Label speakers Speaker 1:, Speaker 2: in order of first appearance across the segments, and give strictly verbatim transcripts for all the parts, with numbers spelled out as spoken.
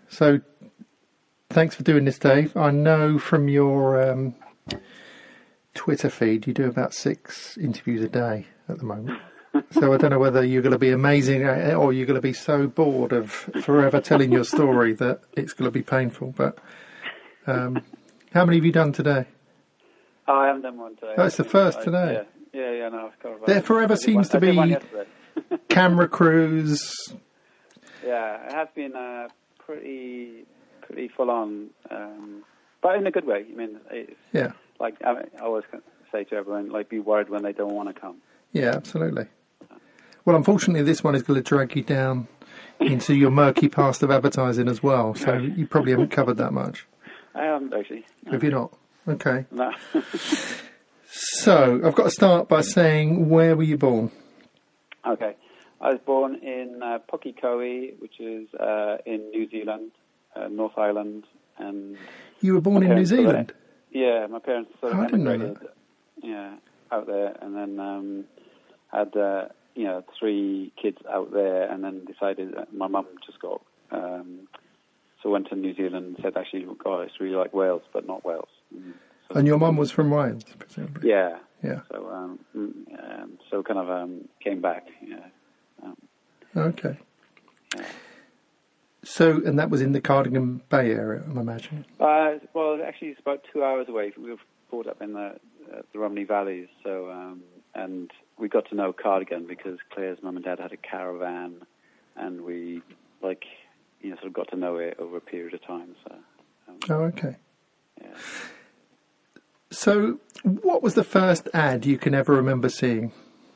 Speaker 1: So thanks for doing this, Dave. I know from your um, Twitter feed you do about six interviews a day at the moment. So I don't know whether you're going to be amazing or you're going to be so bored of forever telling your story that it's going to be painful. But um, how many have you done today?
Speaker 2: Oh, I haven't done one today.
Speaker 1: Oh, it's the first
Speaker 2: I,
Speaker 1: today.
Speaker 2: Yeah, yeah, yeah. No, I've got
Speaker 1: There forever seems to be camera crews.
Speaker 2: Yeah, it has been uh, pretty, pretty full on, um, but in a good way. I mean, it's,
Speaker 1: yeah.
Speaker 2: Like I, mean, I always say to everyone, like, be worried when they don't want to come.
Speaker 1: Yeah, absolutely. Well, unfortunately, this one is going to drag you down into your murky past of advertising as well. So you probably haven't covered that much.
Speaker 2: I haven't actually. No.
Speaker 1: Have you not? Okay.
Speaker 2: No.
Speaker 1: So I've got to start by saying, where were you born?
Speaker 2: Okay. I was born in uh, Pukekohe, which is uh, in New Zealand, uh, North Island, and
Speaker 1: you were born in New Zealand.
Speaker 2: Sort of, yeah, my parents sort of
Speaker 1: oh,
Speaker 2: emigrated.
Speaker 1: I didn't know that.
Speaker 2: Yeah, out there, and then um, had uh, you know three kids out there, and then decided that my mum just got um, so went to New Zealand and said, actually, God, it's really like Wales, but not Wales.
Speaker 1: And, so and your mum was from Wales, presumably.
Speaker 2: Yeah.
Speaker 1: Yeah.
Speaker 2: So um, um, so kind of um, came back. Yeah. Um,
Speaker 1: okay.
Speaker 2: Yeah.
Speaker 1: So, and that was in the Cardigan Bay area, I'm imagining.
Speaker 2: Uh, well, actually, it's about two hours away. We were brought up in the uh, the Romney Valleys, so um, and we got to know Cardigan because Claire's mum and dad had a caravan, and we like you know sort of got to know it over a period of time. So. Um,
Speaker 1: oh, okay.
Speaker 2: Yeah.
Speaker 1: So, what was the first ad you can ever remember seeing?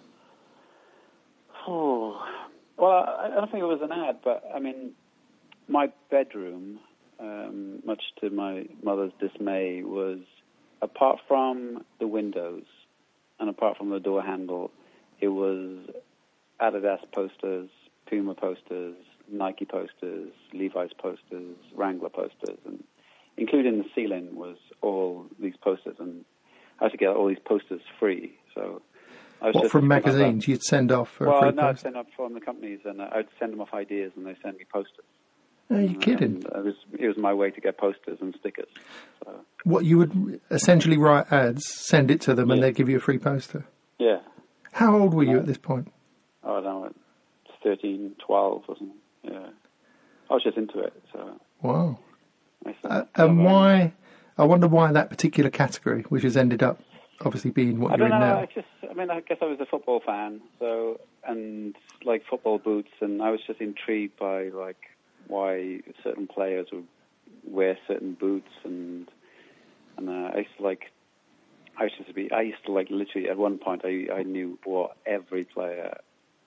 Speaker 2: Oh, well, I, I don't think it was an ad, but I mean, my bedroom, um, much to my mother's dismay, was apart from the windows and apart from the door handle, it was Adidas posters, Puma posters, Nike posters, Levi's posters, Wrangler posters, and including the ceiling was all these posters, and I had to get all these posters free. So, I was
Speaker 1: what
Speaker 2: just
Speaker 1: from magazines
Speaker 2: kind of,
Speaker 1: you'd send off for
Speaker 2: well,
Speaker 1: a free
Speaker 2: no,
Speaker 1: poster?
Speaker 2: I'd send off from the companies, and I'd send them off ideas, and they send me posters.
Speaker 1: Are you kidding?
Speaker 2: And it was it was my way to get posters and stickers. So.
Speaker 1: What you would essentially write ads, send it to them,
Speaker 2: yeah.
Speaker 1: and they'd give you a free poster.
Speaker 2: Yeah.
Speaker 1: How old were you
Speaker 2: uh,
Speaker 1: at this point?
Speaker 2: I don't know, thirteen, twelve or something. Yeah. I was just into it. So.
Speaker 1: Wow.
Speaker 2: Said,
Speaker 1: Uh, and why? I wonder why that particular category, which has ended up obviously being what
Speaker 2: I
Speaker 1: you're
Speaker 2: don't
Speaker 1: in
Speaker 2: know,
Speaker 1: now.
Speaker 2: I just, I mean, I guess I was a football fan, so and like football boots, and I was just intrigued by like why certain players would wear certain boots, and and uh, I used to like, I used to be, I used to like literally at one point I I knew what every player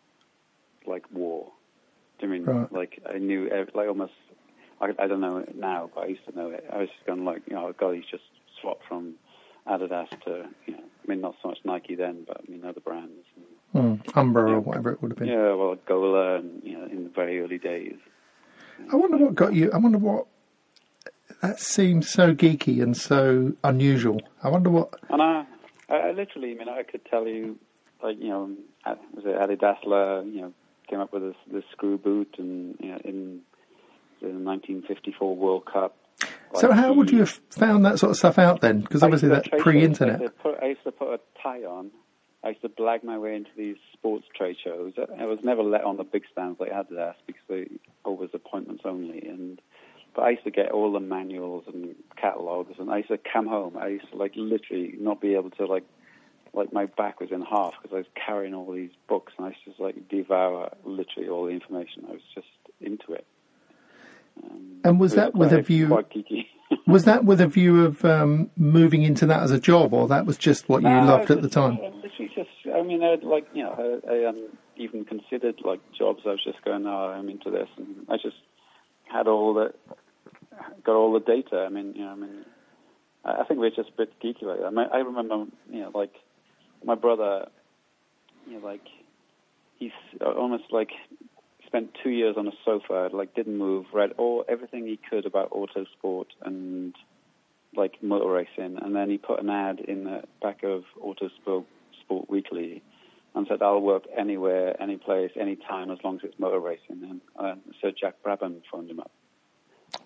Speaker 2: like wore. Do you mean
Speaker 1: right.
Speaker 2: like I knew every, like almost. I, I don't know it now, but I used to know it. I was just going like, you know, God, he's just swapped from Adidas to, you know, I mean, not so much Nike then, but I mean, other brands.
Speaker 1: And, mm, Umbro
Speaker 2: you know,
Speaker 1: or whatever it would have been.
Speaker 2: Yeah, well, Gola, and, you know, in the very early days.
Speaker 1: I wonder what got you, I wonder what, that seems so geeky and so unusual. I wonder what...
Speaker 2: And I, I, I literally, I mean, I could tell you, like, you know, was it Adidasler, you know, came up with this, this screw boot, and, you know, in... the nineteen fifty-four World Cup. Like
Speaker 1: so how
Speaker 2: he,
Speaker 1: would you have found that sort of stuff out then? Because obviously that's pre-internet.
Speaker 2: I used, put, I used to put a tie on. I used to blag my way into these sports trade shows. I was never let on the big stands like Adidas because they always appointments only. And but I used to get all the manuals and catalogs, and I used to come home. I used to like literally not be able to like like my back was in half because I was carrying all these books, and I used to just like devour literally all the information. I was just into it. Um,
Speaker 1: and was that with a view?
Speaker 2: Quite geeky.
Speaker 1: Was that with a view of um, moving into that as a job, or that was just what you
Speaker 2: no,
Speaker 1: loved at
Speaker 2: just,
Speaker 1: the time?
Speaker 2: Uh, literally just, I mean, I'd like, you know, I, I um, even considered like jobs. I was just going, no, I'm into this, and I just had all the, got all the data. I mean, you know, I mean, I think we're just a bit geeky like that. I, mean, I remember, you know, like my brother, you know, like he's almost like. Spent two years on a sofa, like didn't move, read all everything he could about autosport and like motor racing, and then he put an ad in the back of Autosport Sport Weekly and said, "I'll work anywhere, any place, any time, as long as it's motor racing." And uh, Sir Jack Brabham phoned him up.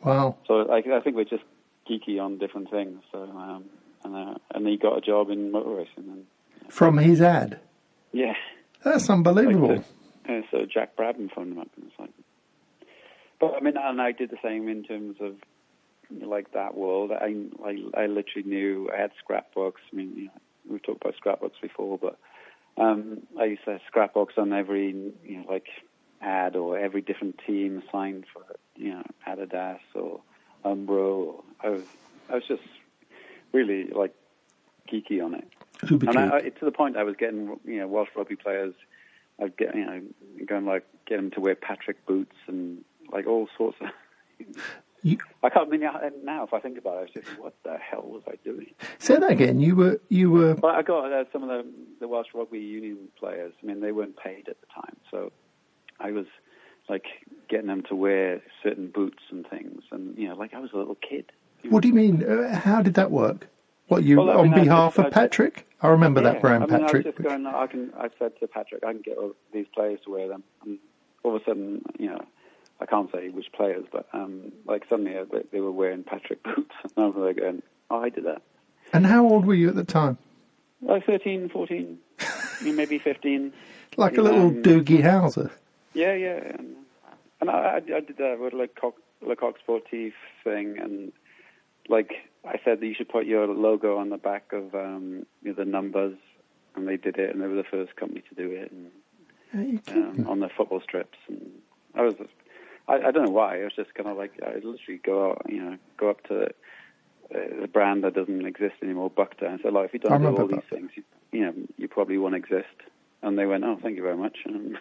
Speaker 1: Wow.
Speaker 2: So like, I think we're just geeky on different things. So um, and uh, and he got a job in motor racing. And, yeah.
Speaker 1: From his ad?
Speaker 2: Yeah.
Speaker 1: That's unbelievable.
Speaker 2: Like, so, uh, so Jack Brabham phoned him up and it's like, but I mean, and I did the same in terms of like that world. I I, I literally knew I had scrapbooks. I mean, you know, we've talked about scrapbooks before, but um, I used to have scrapbooks on every you know like ad or every different team signed for you know Adidas or Umbro. I was I was just really like geeky on it.
Speaker 1: Uber
Speaker 2: and I, I,
Speaker 1: geek.
Speaker 2: to the point I was getting you know Welsh rugby players. I'd get you know going like get them to wear Patrick boots and like all sorts of.
Speaker 1: You,
Speaker 2: I can't I mean now if I think about it, I was just what the hell was I doing?
Speaker 1: say that again. You were you were.
Speaker 2: Well, I got uh, some of the the Welsh rugby union players. I mean, they weren't paid at the time, so I was like getting them to wear certain boots and things, and you know, like I was a little kid.
Speaker 1: What do you mean? Uh, how did that work? What you
Speaker 2: Well, I
Speaker 1: on
Speaker 2: mean, I
Speaker 1: behalf
Speaker 2: just-
Speaker 1: of
Speaker 2: I just-
Speaker 1: Patrick? I remember
Speaker 2: Yeah,
Speaker 1: that brand,
Speaker 2: I mean,
Speaker 1: Patrick.
Speaker 2: I was just going. I can. I said to Patrick, I can get all these players to wear them, and all of a sudden, you know, I can't say which players, but um, like suddenly uh, they- they were wearing Patrick boots, and I was like, going, "Oh, I did that."
Speaker 1: And how old were you at the time?
Speaker 2: Like thirteen, fourteen, maybe fifteen.
Speaker 1: Like a little
Speaker 2: Um,
Speaker 1: Doogie Howser.
Speaker 2: Yeah, yeah. And, and I, I, I did that with like Coq, Le Coq Sportif thing, and like I said that you should put your logo on the back of um, you know, the numbers, and they did it, and they were the first company to do it, and
Speaker 1: Are you
Speaker 2: um,
Speaker 1: kidding?
Speaker 2: on the football strips. And I was, I, I don't know why. I was just kind of like I literally go out, you know, go up to uh, the brand that doesn't exist anymore, Buckter, and said, like, if you
Speaker 1: I
Speaker 2: don't do
Speaker 1: remember
Speaker 2: all these
Speaker 1: Buckter.
Speaker 2: things, you, you know, you probably won't exist. And they went, oh, thank you very much. And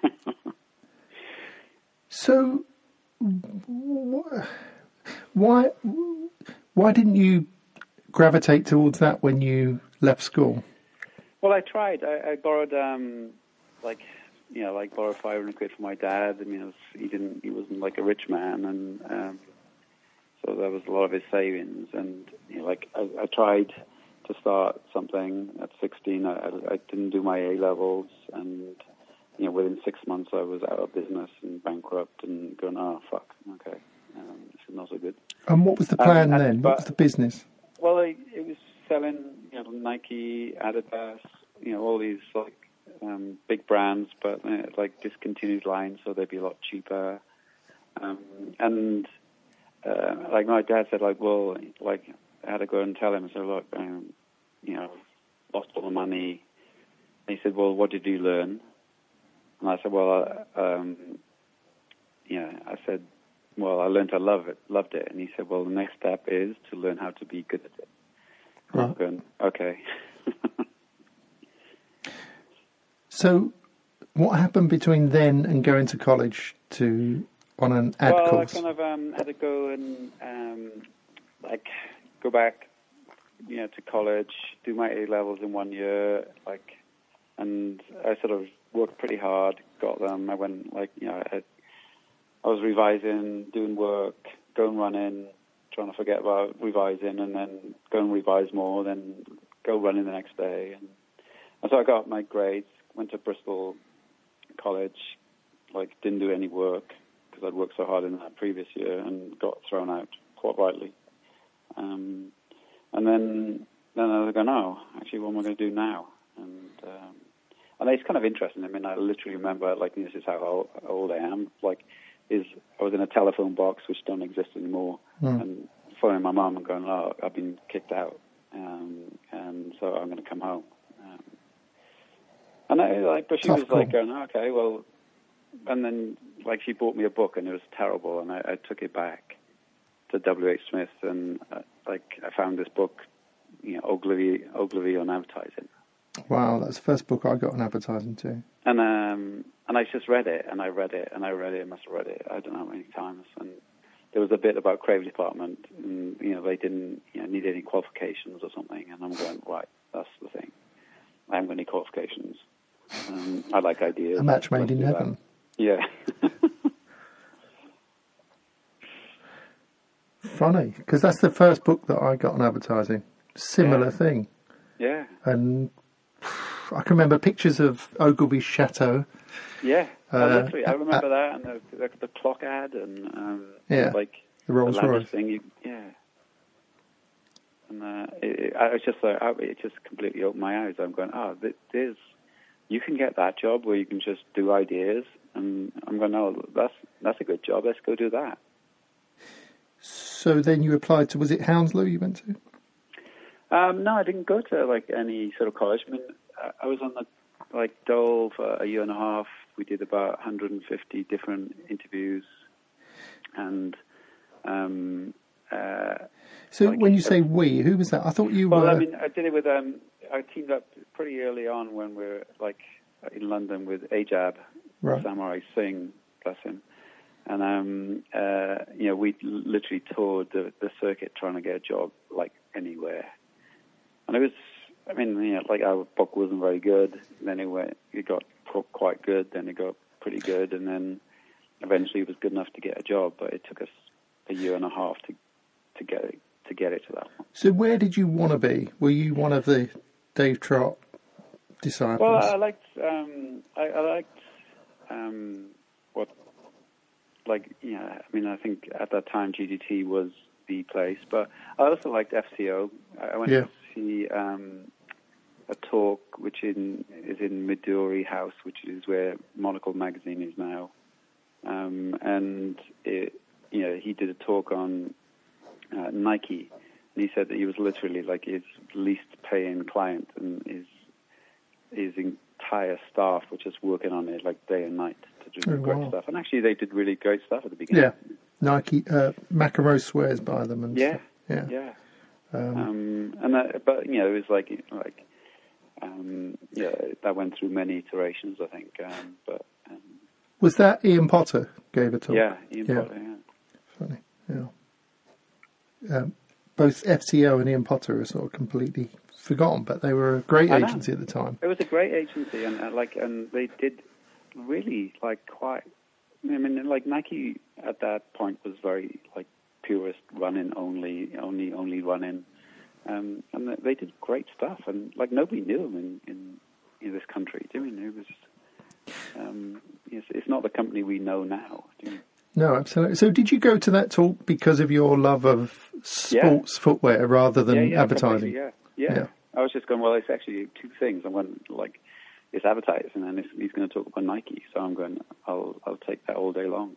Speaker 1: So, wh- why why didn't you gravitate towards that when you left school?
Speaker 2: well, I tried. I, I borrowed, um, like, you know, like borrowed five hundred quid from my dad. I mean, it was, he didn't, he wasn't like a rich man, and um, so that was a lot of his savings. And you know, like, I, I tried to start something at sixteen. I, I didn't do my A levels, and you know, within six months I was out of business and bankrupt, and going, oh fuck, okay, um, this is not so good.
Speaker 1: And what was the
Speaker 2: Um,
Speaker 1: plan
Speaker 2: and-
Speaker 1: then?
Speaker 2: but-
Speaker 1: What was the business?
Speaker 2: Well, it, it was selling, you know, Nike, Adidas, you know, all these like um, big brands, but uh, like discontinued lines, so they'd be a lot cheaper. Um, and uh, like my dad said, like, well, like I had to go and tell him, I said, look, um, you know, lost all the money. And he said, well, what did you learn? And I said, well, uh, um, yeah, I said, well, I learned I love it, loved it. And he said, well, the next step is to learn how to be good at it. And I was
Speaker 1: Right.
Speaker 2: going, okay.
Speaker 1: So, what happened between then and going to college to on an ad
Speaker 2: well,
Speaker 1: course?
Speaker 2: I kind of um, had to go and um, like go back, you know, to college, do my A levels in one year, like, and I sort of worked pretty hard, got them. I went like, you know, I, I was revising, doing work, going running, trying to forget about revising, and then go and revise more, then go running the next day, and, and so I got my grades. Went to Bristol College, like didn't do any work because I'd worked so hard in that previous year and got thrown out quite rightly. Um, and then then I was going, oh, actually, what am I going to do now? And um, and it's kind of interesting. I mean, I literally remember, like, this is how old, old I am. Like, is I was in a telephone box which don't exist anymore,
Speaker 1: Mm.
Speaker 2: and phoning my mum and going, oh, I've been kicked out, um, and so I'm going to come home. Um, And I like, but she
Speaker 1: Tough
Speaker 2: was like
Speaker 1: call.
Speaker 2: going, okay, well, and then like she bought me a book and it was terrible, and I, I took it back to W H Smith, and uh, like I found this book, you know, Ogilvy, Ogilvy on advertising,
Speaker 1: Wow, that's the first book I got on advertising too.
Speaker 2: and um, and I just read it, and I read it, and I read it, I must have read it, I don't know how many times, and there was a bit about Creative Department, and you know they didn't you know, need any qualifications or something, and I'm going, right, that's the thing, I haven't got any qualifications. Um, I like ideas.
Speaker 1: A match made
Speaker 2: Let's
Speaker 1: in
Speaker 2: do that.
Speaker 1: heaven.
Speaker 2: Yeah.
Speaker 1: Funny, because that's the first book that I got on advertising. Similar
Speaker 2: Yeah.
Speaker 1: thing.
Speaker 2: Yeah.
Speaker 1: And I can remember pictures of Ogilvy's chateau.
Speaker 2: Yeah.
Speaker 1: Uh,
Speaker 2: oh, literally, I
Speaker 1: uh,
Speaker 2: remember that, and the, the, the clock ad, and um,
Speaker 1: Yeah.
Speaker 2: like
Speaker 1: The Rolls
Speaker 2: the
Speaker 1: Royce
Speaker 2: thing. You, yeah. And uh, it, it, I was just like, it just completely opened my eyes. I'm going, oh, there's, you can get that job where you can just do ideas, and I'm going, oh, that's that's a good job. Let's go do that.
Speaker 1: So then you applied to, was it Hounslow you went to?
Speaker 2: Um, no, I didn't go to like any sort of college. I mean, I was on the like Dole for a year and a half. We did about one hundred fifty different interviews, and um, uh,
Speaker 1: so
Speaker 2: like,
Speaker 1: when you say we, who was that? I thought you
Speaker 2: well,
Speaker 1: were.
Speaker 2: I mean, I did it with. Um, I teamed up pretty early on when we were like in London with Ajab,
Speaker 1: right.
Speaker 2: Samurai Singh, bless him. And, um, uh, you know, we literally toured the, the circuit trying to get a job, like, anywhere. And it was, I mean, you know, like, our book wasn't very good. Then it went, it got quite good. Then it got pretty good. And then eventually it was good enough to get a job. But it took us a year and a half to, to get it, to get it to that one.
Speaker 1: So where did you want to be? Were you one of the Dave Trott disciples?
Speaker 2: Well, I liked, um, I, I liked, um, what, like, yeah, I mean, I think at that time G D T was the place, but I also liked F C O. I went
Speaker 1: yeah.
Speaker 2: to see um, a talk which in, is in Midori House, which is where Monocle magazine is now. Um, and, it, you know, he did a talk on uh, Nike, and he said that he was literally like his least paying client, and his, his entire staff were just working on it like day and night to do
Speaker 1: oh,
Speaker 2: great
Speaker 1: wow.
Speaker 2: stuff. And actually they did really great stuff at the beginning.
Speaker 1: Yeah. Nike, uh, Macarow swears by them. And
Speaker 2: yeah,
Speaker 1: stuff. yeah,
Speaker 2: yeah.
Speaker 1: Um,
Speaker 2: um, and that, but you know, it was like like um, yeah, that went through many iterations, I think. Um, but um,
Speaker 1: was that Ian Potter gave a talk?
Speaker 2: Yeah, Ian
Speaker 1: yeah.
Speaker 2: Potter. Yeah.
Speaker 1: Funny. Yeah. Um, both F C O and Ian Potter are sort of completely forgotten, but they were a great
Speaker 2: I know.
Speaker 1: agency at the time.
Speaker 2: It was a great agency, and uh, like, and they did really like quite. I mean, like Nike at that point was very like purist running only, only, only running, um, and they did great stuff. And like nobody knew them in, in, in this country. Do you mean it was? Um, it's, it's not the company we know now. Do you mean?
Speaker 1: No, absolutely. So, did you go to that talk because of your love of sports
Speaker 2: yeah.
Speaker 1: footwear rather than
Speaker 2: yeah, yeah,
Speaker 1: advertising?
Speaker 2: Yeah. yeah, yeah. I was just going. Well, it's actually two things. I'm going like. It's advertising, and it's, he's going to talk about Nike. So I'm going, I'll I'll take that all day long.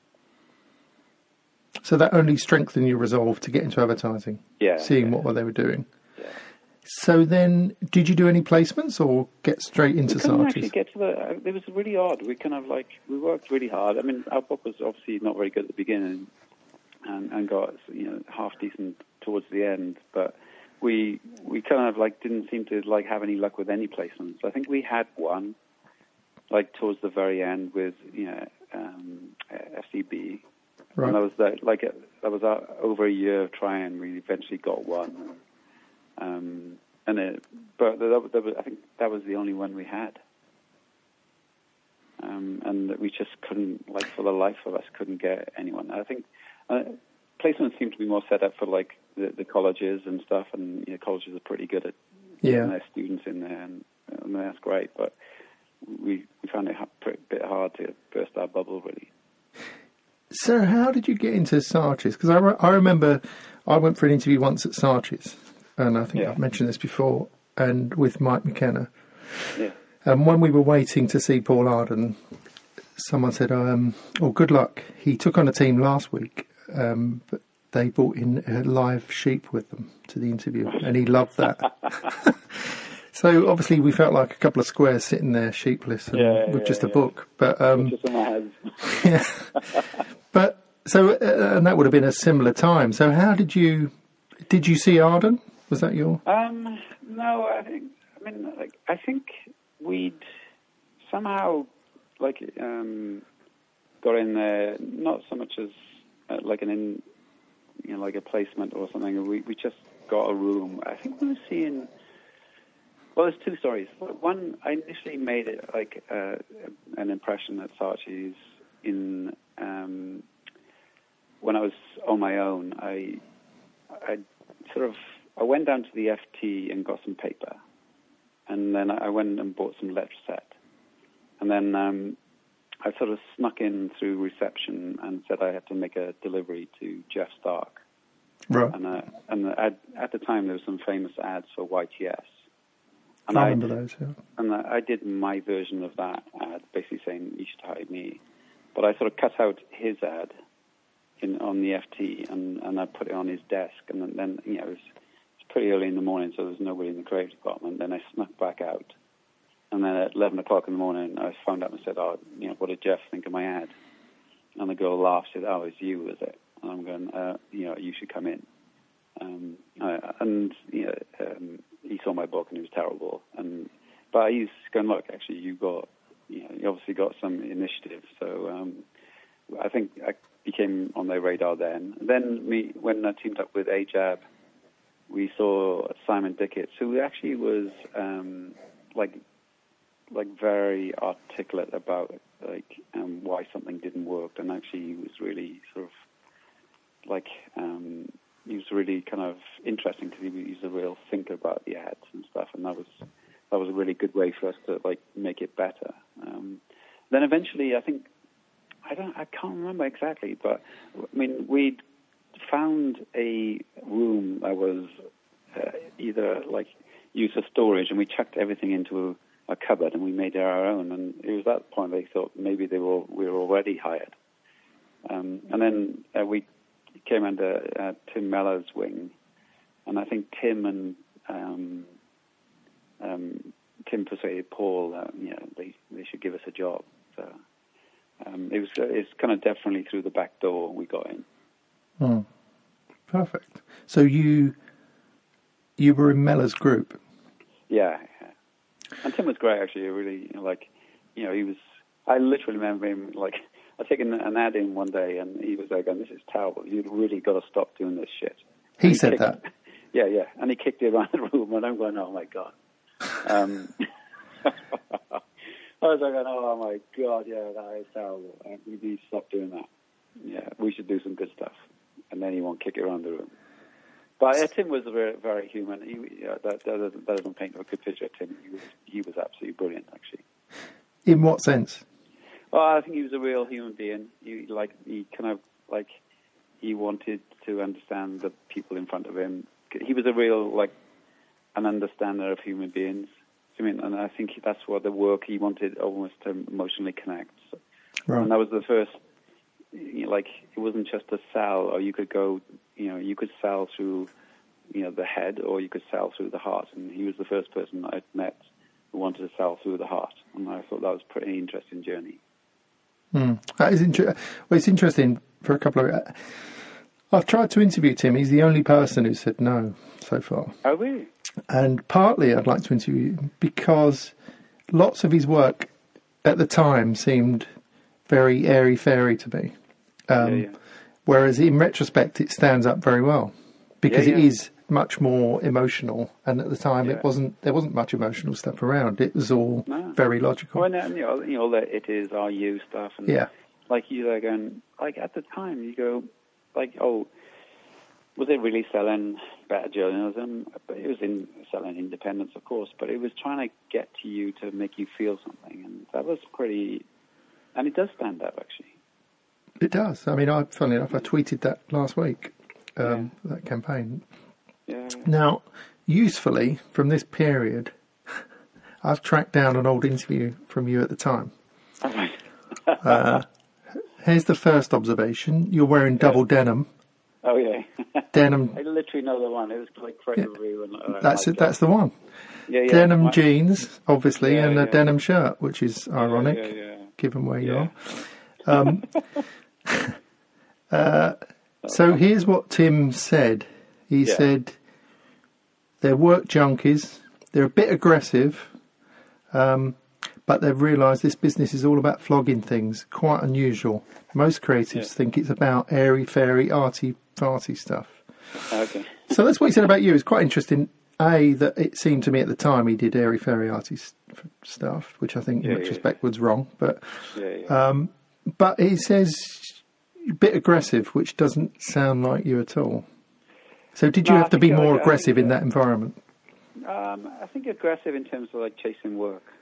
Speaker 1: So that only strengthened your resolve to get into advertising,
Speaker 2: yeah,
Speaker 1: seeing
Speaker 2: yeah.
Speaker 1: what they were doing.
Speaker 2: Yeah.
Speaker 1: So then, did you do any placements or get straight into
Speaker 2: we couldn't
Speaker 1: Saatchi's?
Speaker 2: actually get to the, uh, it was really odd. We kind of like, we worked really hard. I mean, our book was obviously not very good at the beginning and, and got, you know, half decent towards the end, but we we kind of like didn't seem to like have any luck with any placements. I think we had one like towards the very end with you know um, F C B,
Speaker 1: right.
Speaker 2: and that was that like a, that was uh, over a year of trying. We eventually got one, um, and it, but that, that was, I think that was the only one we had, um, and we just couldn't like for the life of us couldn't get anyone. I think uh, placements seem to be more set up for like. The, the colleges and stuff, and you know, colleges are pretty good at
Speaker 1: yeah.
Speaker 2: getting their students in there, and, and that's great. But we we found it a bit hard to burst our bubble, really.
Speaker 1: So, how did you get into Saatchi's? Because I, re- I remember I went for an interview once at Saatchi's, and I think
Speaker 2: yeah.
Speaker 1: I've mentioned this before, and with Mike McKenna.
Speaker 2: Yeah.
Speaker 1: And when we were waiting to see Paul Arden, someone said, um, "Oh, good luck. He took on a team last week, um, but." They brought in a live sheep with them to the interview, and he loved that. So obviously we felt like a couple of squares sitting there, sheepless, and
Speaker 2: yeah,
Speaker 1: with
Speaker 2: yeah,
Speaker 1: just a
Speaker 2: yeah.
Speaker 1: book. But um,
Speaker 2: just in my head.
Speaker 1: yeah. But so, uh, and that would have been a similar time. So how did you? Did you see Arden? Was that your?
Speaker 2: Um, no, I think. I mean, like, I think we'd somehow like um, got in there. Not so much as uh, like an in. You know, like a placement or something. We we just got a room. I think we were seeing. Well, there's two stories. One, I initially made it like uh, an impression at Saatchi's in um, when I was on my own. I I sort of I went down to the F T and got some paper, and then I went and bought some letter set, and then um, I sort of snuck in through reception and said I had to make a delivery to Jeff Stark.
Speaker 1: Right.
Speaker 2: And, uh, and at, at the time, there were some famous ads for Y T S. And
Speaker 1: I remember those, yeah.
Speaker 2: And I did my version of that ad, basically saying, you should hire me. But I sort of cut out his ad in, on the F T, and, and I put it on his desk. And then, then you know, it was, it was pretty early in the morning, so there was nobody in the creative department. Then I snuck back out. And then at eleven o'clock in the morning, I found out and said, oh, you know, what did Jeff think of my ad? And the girl laughed, said, oh, it's you, is it? And I'm going, uh, you know, you should come in. Um, uh, and, you know, um, he saw my book and it was terrible. And But he's going, look, actually, you got, you know, you obviously got some initiative. So um, I think I became on their radar then. Then me, when I teamed up with A J A B, we saw Simon Dickett, who actually was um, like, like very articulate about like um, why something didn't work, and actually he was really sort of like um, he was really kind of interesting because he was a real thinker about the ads and stuff, and that was that was a really good way for us to like make it better. Um, then eventually, I think I don't I can't remember exactly, but I mean we found a room that was uh, either like used for storage, and we chucked everything into a, a cupboard and we made it our own. And it was at that point they thought maybe they were we were already hired. Um, and then uh, we came under uh, Tim Mellor's wing, and I think Tim and um, um, Tim persuaded Paul that you know they they should give us a job. So um, it was it's kind of definitely through the back door we got in.
Speaker 1: Hmm. Perfect. So you you were in Mellor's group.
Speaker 2: Yeah, yeah. And Tim was great actually. Really, you know, like you know, he was. I literally remember him like. I taken an ad in one day, and he was like, "This is terrible. You've really got to stop doing this shit."
Speaker 1: He,
Speaker 2: he
Speaker 1: said
Speaker 2: kicked,
Speaker 1: that.
Speaker 2: Yeah, yeah, and he kicked it around the room, and I'm going, "Oh my god!" Um, I was like, "Oh my god, yeah, that is terrible. We need to stop doing that. Yeah, we should do some good stuff." And then he won't kick it around the room. But uh, Tim was very, very human. He, uh, that, that, doesn't, that doesn't paint a good picture of Tim. He was, he was absolutely brilliant, actually.
Speaker 1: In what sense?
Speaker 2: Well, I think he was a real human being. He like he kind of like he wanted to understand the people in front of him. He was a real like an understander of human beings. I mean, and I think that's what the work he wanted almost to emotionally connect. So,
Speaker 1: right.
Speaker 2: And that was the first. You know, like it wasn't just a sell, or you could go. You know, you could sell through, you know, the head, or you could sell through the heart. And he was the first person I'd met who wanted to sell through the heart, and I thought that was a pretty interesting journey.
Speaker 1: Mm. That is inter- well, it's interesting for a couple of... Uh, I've tried to interview Tim. He's the only person who said no so far.
Speaker 2: Oh, really?
Speaker 1: And partly I'd like to interview him because lots of his work at the time seemed very airy-fairy to me. Um, yeah, yeah. Whereas in retrospect, it stands up very well because yeah, yeah. it is much more emotional, and at the time yeah. it wasn't. There wasn't much emotional stuff around. It was all no. very logical.
Speaker 2: Well, and, you know, you know, the it is, are you stuff, and
Speaker 1: yeah,
Speaker 2: like you are going, like at the time you go, like, oh, was it really selling better journalism? But it was in selling independence, of course, but it was trying to get to you to make you feel something, and that was pretty. And it does stand up, actually.
Speaker 1: It does. I mean, I funnily enough, I tweeted that last week. Um, yeah. That campaign.
Speaker 2: Yeah.
Speaker 1: Now, usefully, from this period, I've tracked down an old interview from you at the time. uh, here's the first observation. You're wearing double yeah. denim.
Speaker 2: Oh, yeah.
Speaker 1: Denim.
Speaker 2: I literally know the one. It was like Fred yeah. Review. And, uh,
Speaker 1: that's it. That's the one.
Speaker 2: Yeah, yeah.
Speaker 1: Denim
Speaker 2: My...
Speaker 1: jeans, obviously,
Speaker 2: yeah,
Speaker 1: and a
Speaker 2: yeah.
Speaker 1: denim shirt, which is ironic,
Speaker 2: yeah, yeah, yeah.
Speaker 1: given where you
Speaker 2: yeah.
Speaker 1: are. Um, uh, so here's what Tim said. He
Speaker 2: yeah. said,
Speaker 1: they're work junkies, they're a bit aggressive, um, but they've realised this business is all about flogging things, quite unusual. Most creatives yeah. think it's about airy-fairy, arty-farty stuff.
Speaker 2: Okay.
Speaker 1: So that's what he said about you. It's quite interesting, A, that it seemed to me at the time he did airy-fairy, arty stuff, which I think
Speaker 2: yeah,
Speaker 1: in retrospect
Speaker 2: yeah.
Speaker 1: was wrong. But,
Speaker 2: yeah, yeah.
Speaker 1: Um, but he says a bit aggressive, which doesn't sound like you at all. So did you
Speaker 2: no,
Speaker 1: have to be more
Speaker 2: like,
Speaker 1: aggressive
Speaker 2: think,
Speaker 1: in that environment?
Speaker 2: Um, I think aggressive in terms of like chasing work.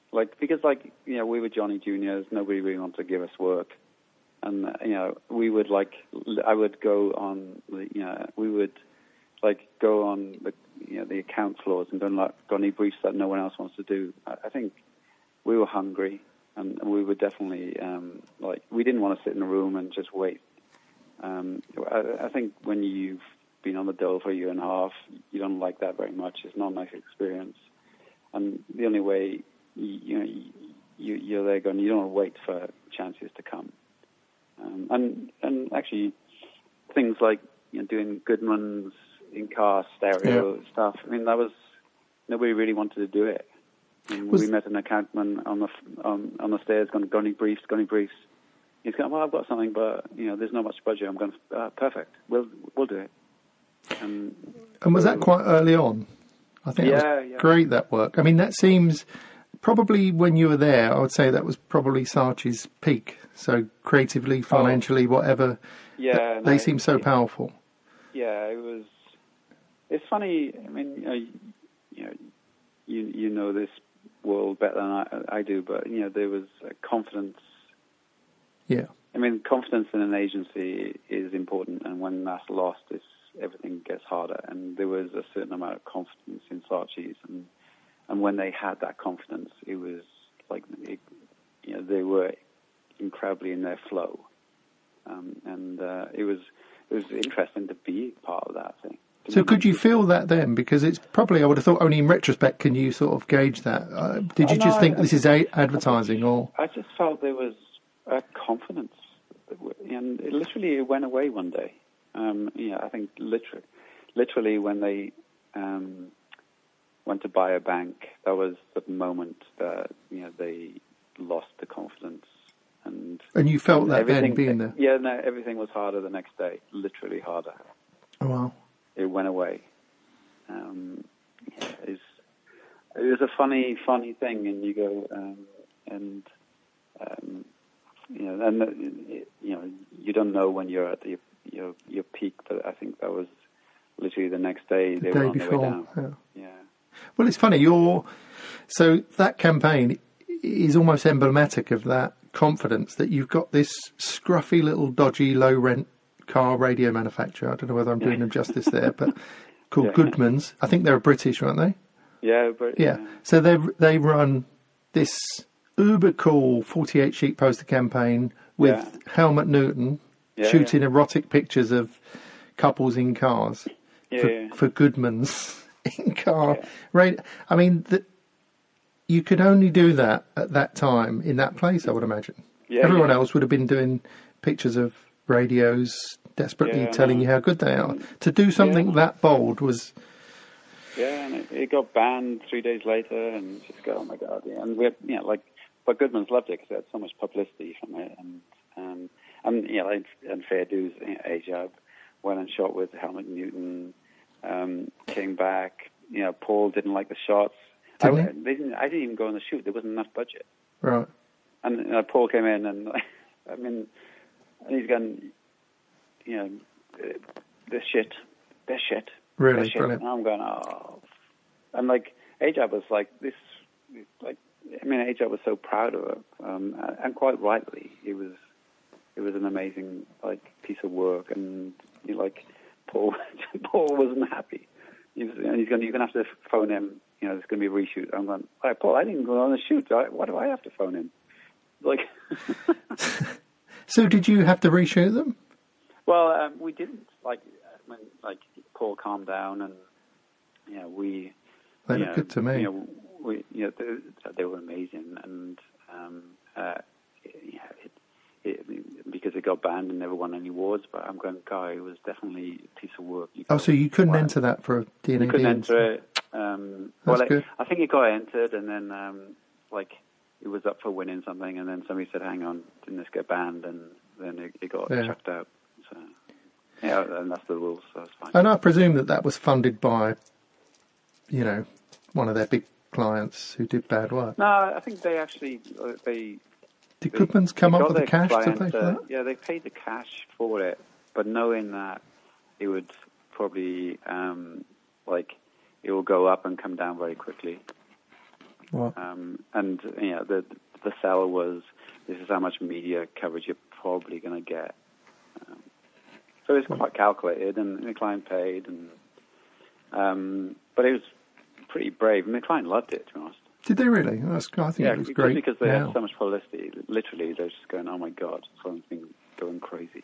Speaker 2: like because like you know we were Johnny Juniors, nobody really wanted to give us work, and uh, you know we would like I would go on the you know we would like go on the you know the account floors and done like gunny briefs that no one else wants to do. I, I think we were hungry, and we were definitely um, like we didn't want to sit in a room and just wait. Um, I, I think when you've been on the dole for a year and a half, you don't like that very much. It's not a nice experience, and the only way you, you know you, you're there going, you don't want to wait for chances to come. Um, and and actually, things like you know doing Goodman's in-car stereo
Speaker 1: yeah.
Speaker 2: stuff. I mean, that was nobody really wanted to do it. And
Speaker 1: Was,
Speaker 2: we met an accountman on the on, on the stairs, going, "Gunny briefs, gunny briefs." He's going, "Well, I've got something, but you know, there's not much budget." I'm going, uh, "Perfect, we'll we'll do it." And,
Speaker 1: and was
Speaker 2: so,
Speaker 1: that quite early on? I think
Speaker 2: yeah,
Speaker 1: that was
Speaker 2: yeah.
Speaker 1: great, that work. I mean, that seems probably when you were there, I would say that was probably Saatchi's peak. So creatively, financially, oh, whatever.
Speaker 2: Yeah,
Speaker 1: they
Speaker 2: no,
Speaker 1: seem so
Speaker 2: it,
Speaker 1: powerful.
Speaker 2: Yeah, it was. It's funny. I mean, you know, you, you know, you you know this world better than I, I do, but you know, there was a confidence.
Speaker 1: Yeah.
Speaker 2: I mean, confidence in an agency is important, and when that's lost, it's everything gets harder. And there was a certain amount of confidence in Saatchi's, and and when they had that confidence, it was like it, you know they were incredibly in their flow, um, and uh, it was it was interesting to be part of that thing.
Speaker 1: So could you feel that then? Because it's probably, I would have thought, only in retrospect can you sort of gauge that. Uh, did you
Speaker 2: oh, no,
Speaker 1: just think
Speaker 2: I,
Speaker 1: this is a- advertising,
Speaker 2: I just,
Speaker 1: or?
Speaker 2: I just felt there was a confidence, and it literally it went away one day. Um, yeah, I think literally, literally when they um, went to buy a bank, that was the moment that you know they lost the confidence. And,
Speaker 1: and you felt
Speaker 2: and
Speaker 1: that then being there?
Speaker 2: Yeah, no, everything was harder the next day, literally harder.
Speaker 1: Oh, wow.
Speaker 2: It went away. Um, yeah, it's, it was a funny, funny thing, and you go, um, and um, you know, and uh, you know, you don't know when you're at the, your your peak, but I think that was literally the next day
Speaker 1: The
Speaker 2: they
Speaker 1: day
Speaker 2: were on
Speaker 1: before,
Speaker 2: their way down.
Speaker 1: Yeah.
Speaker 2: yeah.
Speaker 1: Well, it's funny. You're so that campaign is almost emblematic of that confidence that you've got this scruffy little dodgy low rent car radio manufacturer. I don't know whether I'm doing them justice there, but called
Speaker 2: yeah.
Speaker 1: Goodman's. I think they're British, aren't they?
Speaker 2: Yeah, but
Speaker 1: yeah.
Speaker 2: yeah.
Speaker 1: So they they run this uber cool forty-eight sheet poster campaign with
Speaker 2: yeah.
Speaker 1: Helmut Newton
Speaker 2: yeah,
Speaker 1: shooting
Speaker 2: yeah.
Speaker 1: erotic pictures of couples in cars
Speaker 2: yeah,
Speaker 1: for,
Speaker 2: yeah.
Speaker 1: for Goodman's in car.
Speaker 2: Yeah.
Speaker 1: Right. I mean, the, you could only do that at that time in that place, I would imagine.
Speaker 2: Yeah,
Speaker 1: Everyone
Speaker 2: yeah.
Speaker 1: else would have been doing pictures of radios desperately
Speaker 2: yeah,
Speaker 1: telling
Speaker 2: no.
Speaker 1: you how good they are. To do something
Speaker 2: yeah.
Speaker 1: that bold was...
Speaker 2: Yeah, and it, it got banned three days later, and just go, oh my God. Yeah. And we had, you know, like, but Goodman's loved it because it had so much publicity from it. And, um, and you know, and, and fair dues, you know, Ajab went and shot with Helmut Newton, um, came back. You know, Paul didn't like the shots. I,
Speaker 1: Didn't
Speaker 2: they didn't, I didn't even go on the shoot. There wasn't enough budget.
Speaker 1: Right.
Speaker 2: And uh, Paul came in, and I mean, and he's gone, you know, this shit, this shit.
Speaker 1: Really,
Speaker 2: this shit.
Speaker 1: brilliant.
Speaker 2: And I'm going, oh. And like, Ajab was like, this, like, I mean, Ajab was so proud of it, um, and quite rightly. It was, it was an amazing, like, piece of work, and you know, like, Paul, Paul wasn't happy. He was, and he's going, you're going to have to phone him. You know, there's going to be a reshoot. I'm going, all right, Paul, I didn't go on the shoot. I, why do I have to phone him? Like,
Speaker 1: so did you have to reshoot them?
Speaker 2: Well, um, we didn't. Like, when like Paul calmed down, and you know, we.
Speaker 1: They
Speaker 2: you
Speaker 1: look
Speaker 2: know,
Speaker 1: good to me.
Speaker 2: You know, we, you know, they, they were amazing, and um, uh, yeah, it, it, because it got banned and never won any awards. But I'm going, Guy, it was definitely a piece of work. You
Speaker 1: Oh, so you couldn't
Speaker 2: wow.
Speaker 1: enter that for a D N A?
Speaker 2: You couldn't enter it. Um,
Speaker 1: That's
Speaker 2: well,
Speaker 1: good.
Speaker 2: I, I think it got entered, and then um, like it was up for winning something, and then somebody said, "Hang on, didn't this get banned?" And then it, it got
Speaker 1: Yeah.
Speaker 2: chucked out. So yeah, and that's the rules. So it's fine.
Speaker 1: And I presume that that was funded by, you know, one of their big clients who did bad work.
Speaker 2: No, I think they actually uh, they.
Speaker 1: Did
Speaker 2: they,
Speaker 1: Goodman's come
Speaker 2: they
Speaker 1: up
Speaker 2: got
Speaker 1: with the
Speaker 2: their
Speaker 1: cash to
Speaker 2: client,
Speaker 1: pay for
Speaker 2: uh,
Speaker 1: that?
Speaker 2: Yeah, they paid the cash for it, but knowing that it would probably um, like it will go up and come down very quickly.
Speaker 1: What?
Speaker 2: Um, and you know, the the sell was, this is how much media coverage you're probably going to get. Um, so it was quite calculated, and the client paid, and um, but it was pretty brave. And the client loved it, to be honest.
Speaker 1: Did they really? That's, I think
Speaker 2: Yeah,
Speaker 1: it was great.
Speaker 2: because they
Speaker 1: wow.
Speaker 2: had so much publicity. Literally, they're just going, "Oh my God, someone's been going crazy."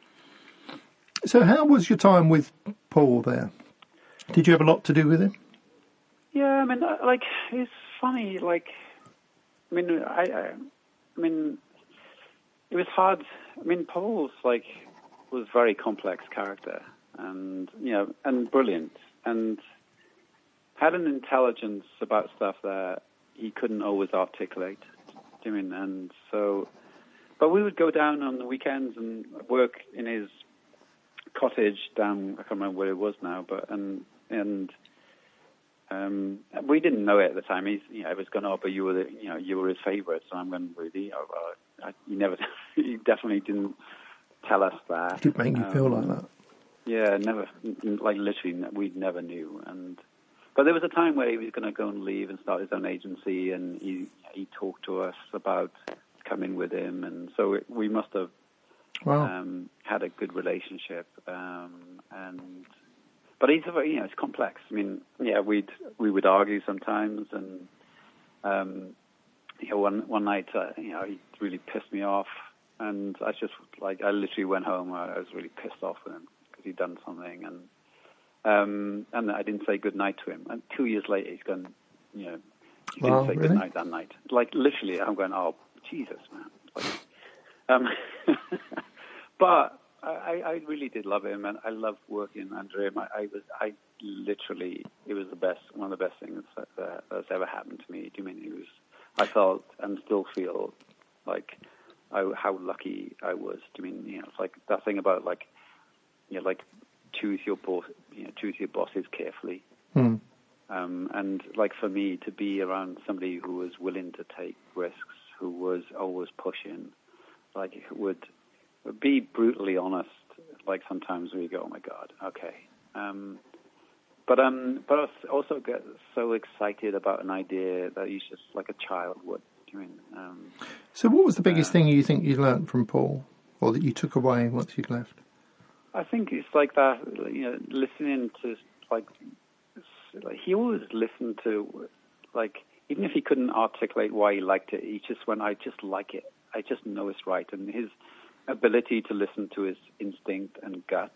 Speaker 1: So, how was your time with Paul there? Did you have a lot to do with him?
Speaker 2: Yeah, I mean, uh, like, it's funny. Like, I mean, I, I, I mean, it was hard. I mean, Paul's like was a very complex character, and you know, and brilliant, and had an intelligence about stuff that he couldn't always articulate. Do you mean? And so, but we would go down on the weekends and work in his cottage down. I can't remember where it was now, but and and. Um, we didn't know it at the time. He's, you know, it was going, oh, but you were, the, you know, you were his favourite. So I'm going, really? Oh, well, I, you never, you definitely didn't tell us that.
Speaker 1: Did make you um, feel like that?
Speaker 2: Yeah, never. Like literally, we never knew. And but there was a time where he was going to go and leave and start his own agency, and he he talked to us about coming with him, and so it, we must have
Speaker 1: wow.
Speaker 2: um, had a good relationship, um, and. But he's a very, you know, it's complex. I mean, yeah, we'd we would argue sometimes, and um, you know, one one night, uh, you know, he really pissed me off, and I just like I literally went home. I was really pissed off with him because he'd done something, and um, and I didn't say good night to him. And two years later, he's gone, you know, he
Speaker 1: wow,
Speaker 2: didn't say
Speaker 1: really?
Speaker 2: good night that night. Like literally, I'm going, oh Jesus, man. Like, um, but. I, I really did love him, and I loved working under him. I, I was, I literally, it was the best, one of the best things that, that that's ever happened to me. Do you mean it was? I felt and still feel like I, how lucky I was. Do you mean, you know, it's like that thing about like, you know, like choose your boss, you know, choose your bosses carefully.
Speaker 1: Hmm.
Speaker 2: Um, and like for me to be around somebody who was willing to take risks, who was always pushing, like would. Be brutally honest. Like sometimes we go, oh my God, okay. Um, but um, but I also get so excited about an idea that he's just like a child would. Do you mean? Um,
Speaker 1: so, what was the biggest
Speaker 2: uh,
Speaker 1: thing you think you learnt from Paul, or that you took away once you'd left?
Speaker 2: I think it's like that. You know, listening to like, like he always listened to, like even if he couldn't articulate why he liked it, he just went, I just like it. I just know it's right, and his ability to listen to his instinct and gut,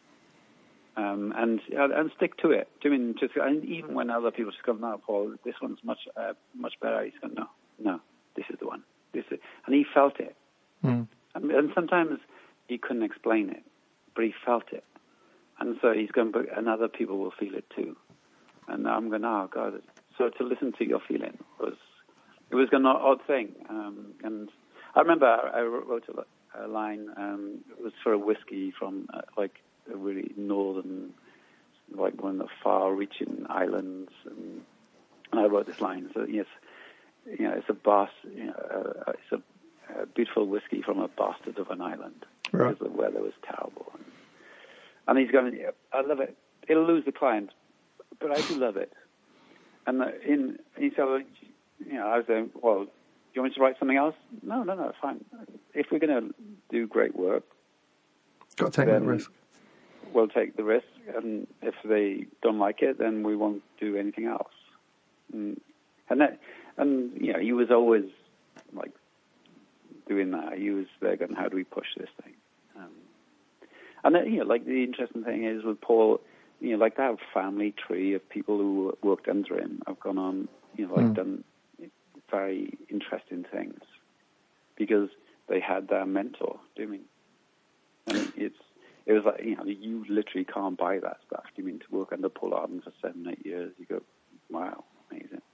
Speaker 2: um, and uh, and stick to it. I mean, just and even when other people just go, "No, Paul, this one's much uh, much better," he's going, "No, no, this is the one." This is, and he felt it.
Speaker 1: Mm.
Speaker 2: And, and sometimes he couldn't explain it, but he felt it, and so he's going, "But and other people will feel it too." And I'm going, "Oh God!" So to listen to your feeling was it was an odd thing, um, and I remember I wrote a lot. A line. Um, it was for a whiskey from uh, like a really northern, like one of the far-reaching islands, and, and I wrote this line. So yes, you know, it's a bas- you know, uh, it's a, a beautiful whiskey from a bastard of an island
Speaker 1: right.
Speaker 2: because the weather was terrible. And, and he's going, yeah, I love it. It'll lose the client, but I do love it. And uh, in he said, well, you know, I was saying, well. Do you want me to write something else? No, no, no, fine. If we're going to do great work,
Speaker 1: got to take that risk.
Speaker 2: We'll take the risk, and if they don't like it, then we won't do anything else. And and, that, and you know, he was always like doing that. He was there going, "How do we push this thing?" Um, and then, you know, like the interesting thing is with Paul, you know, like that family tree of people who worked under him have gone on, you know, like mm. done. Very interesting things because they had their mentor. Do you mean? And it's it was like you know you literally can't buy that stuff. Do you mean to work under Paul Arden for seven eight years? You go, wow, amazing.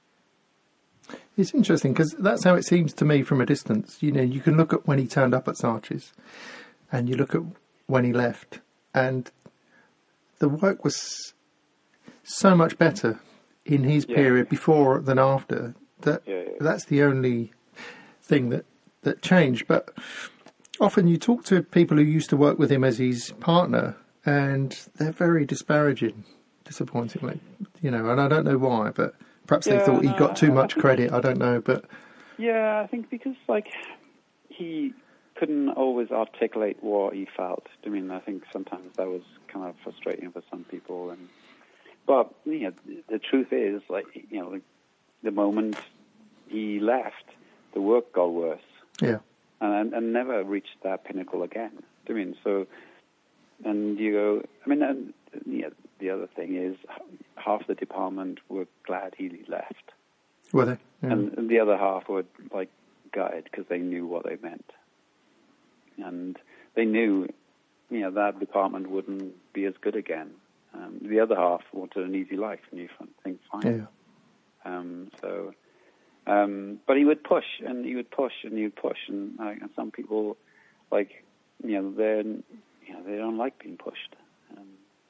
Speaker 1: It's interesting because that's how it seems to me from a distance. You know, you can look at when he turned up at Saatchi's, and you look at when he left, and the work was so much better in his yeah. period before than after. That
Speaker 2: yeah, yeah.
Speaker 1: That's the only thing that, that changed. But often you talk to people who used to work with him as his partner, and they're very disparaging, disappointingly. You know, and I don't know why, but Perhaps
Speaker 2: Yeah,
Speaker 1: they thought he
Speaker 2: no,
Speaker 1: got too
Speaker 2: I
Speaker 1: much
Speaker 2: think-
Speaker 1: credit. I don't know, but
Speaker 2: Yeah, I think because like he couldn't always articulate what he felt. I mean, I think sometimes that was kind of frustrating for some people. And but you know, the truth is, like you know, the moment he left, the work got worse.
Speaker 1: yeah,
Speaker 2: And, and never reached that pinnacle again. I mean, so, and you go, I mean, and, yeah, the other thing is half the department were glad he left.
Speaker 1: were they? Yeah.
Speaker 2: And, and the other half were, like, gutted because they knew what they meant. And they knew, you know, that department wouldn't be as good again. Um, the other half wanted an easy life, and you think, fine.
Speaker 1: yeah.
Speaker 2: Um, so... Um, but he would push, and he would push, and he would push, and, uh, and some people, like, you know, they you know, they don't like being pushed. Um,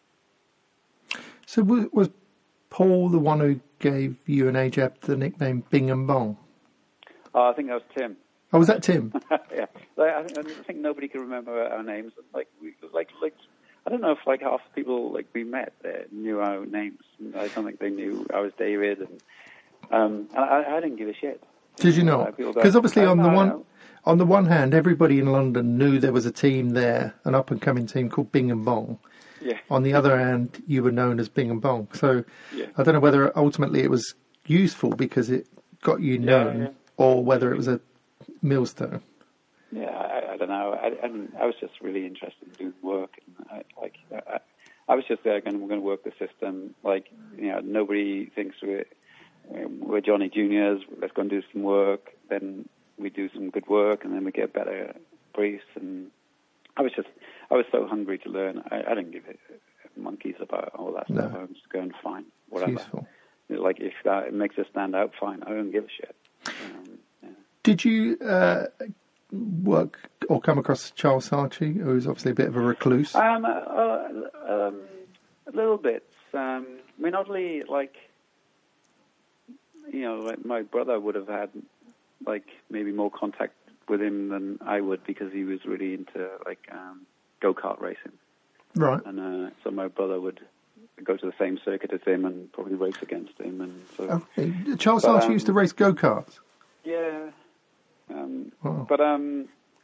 Speaker 1: So was, was Paul the one who gave you and Ajab the nickname Bing and Bong?
Speaker 2: oh, I think that was Tim.
Speaker 1: Oh, was that Tim?
Speaker 2: yeah, like, I, I think nobody can remember our names. Like, we, like, like, I don't know if like half the people like we met there knew our names. I don't think they knew I was David and. Um, and I, I didn't give a shit.
Speaker 1: Did you not? Because obviously, on the one on the one hand, everybody in London knew there was a team there, an up and coming team called Bing and Bong.
Speaker 2: Yeah.
Speaker 1: On the other hand, you were known as Bing and Bong. So
Speaker 2: yeah.
Speaker 1: I don't know whether ultimately it was useful because it got you known,
Speaker 2: yeah, yeah.
Speaker 1: or whether it was a millstone.
Speaker 2: Yeah, I, I don't know. I, I, I was just really interested in doing work. And I, like, I, I was just there going, we're going to work the system. Like, you know, nobody thinks we're. We're Johnny Juniors, let's go and do some work, then we do some good work, and then we get better briefs. And I was just, I was so hungry to learn. I, I didn't give it monkeys about all that
Speaker 1: No.
Speaker 2: stuff. I was just going, fine, whatever.
Speaker 1: It's useful.
Speaker 2: Like, if that makes us stand out, fine. I don't give a shit. Um, yeah.
Speaker 1: Did you uh, work or come across Charles Saatchi, who's obviously a bit of a recluse?
Speaker 2: Um, uh, um, a little bit. Um, I mean, oddly, like, you know, like my brother would have had, like, maybe more contact with him than I would because he was really into, like, um, go-kart racing.
Speaker 1: Right.
Speaker 2: And uh, so my brother would go to the same circuit as him and probably race against him. And so,
Speaker 1: Okay. Charles
Speaker 2: But,
Speaker 1: Saatchi
Speaker 2: um,
Speaker 1: used to race go-karts.
Speaker 2: yeah. Um,
Speaker 1: Wow.
Speaker 2: But, um,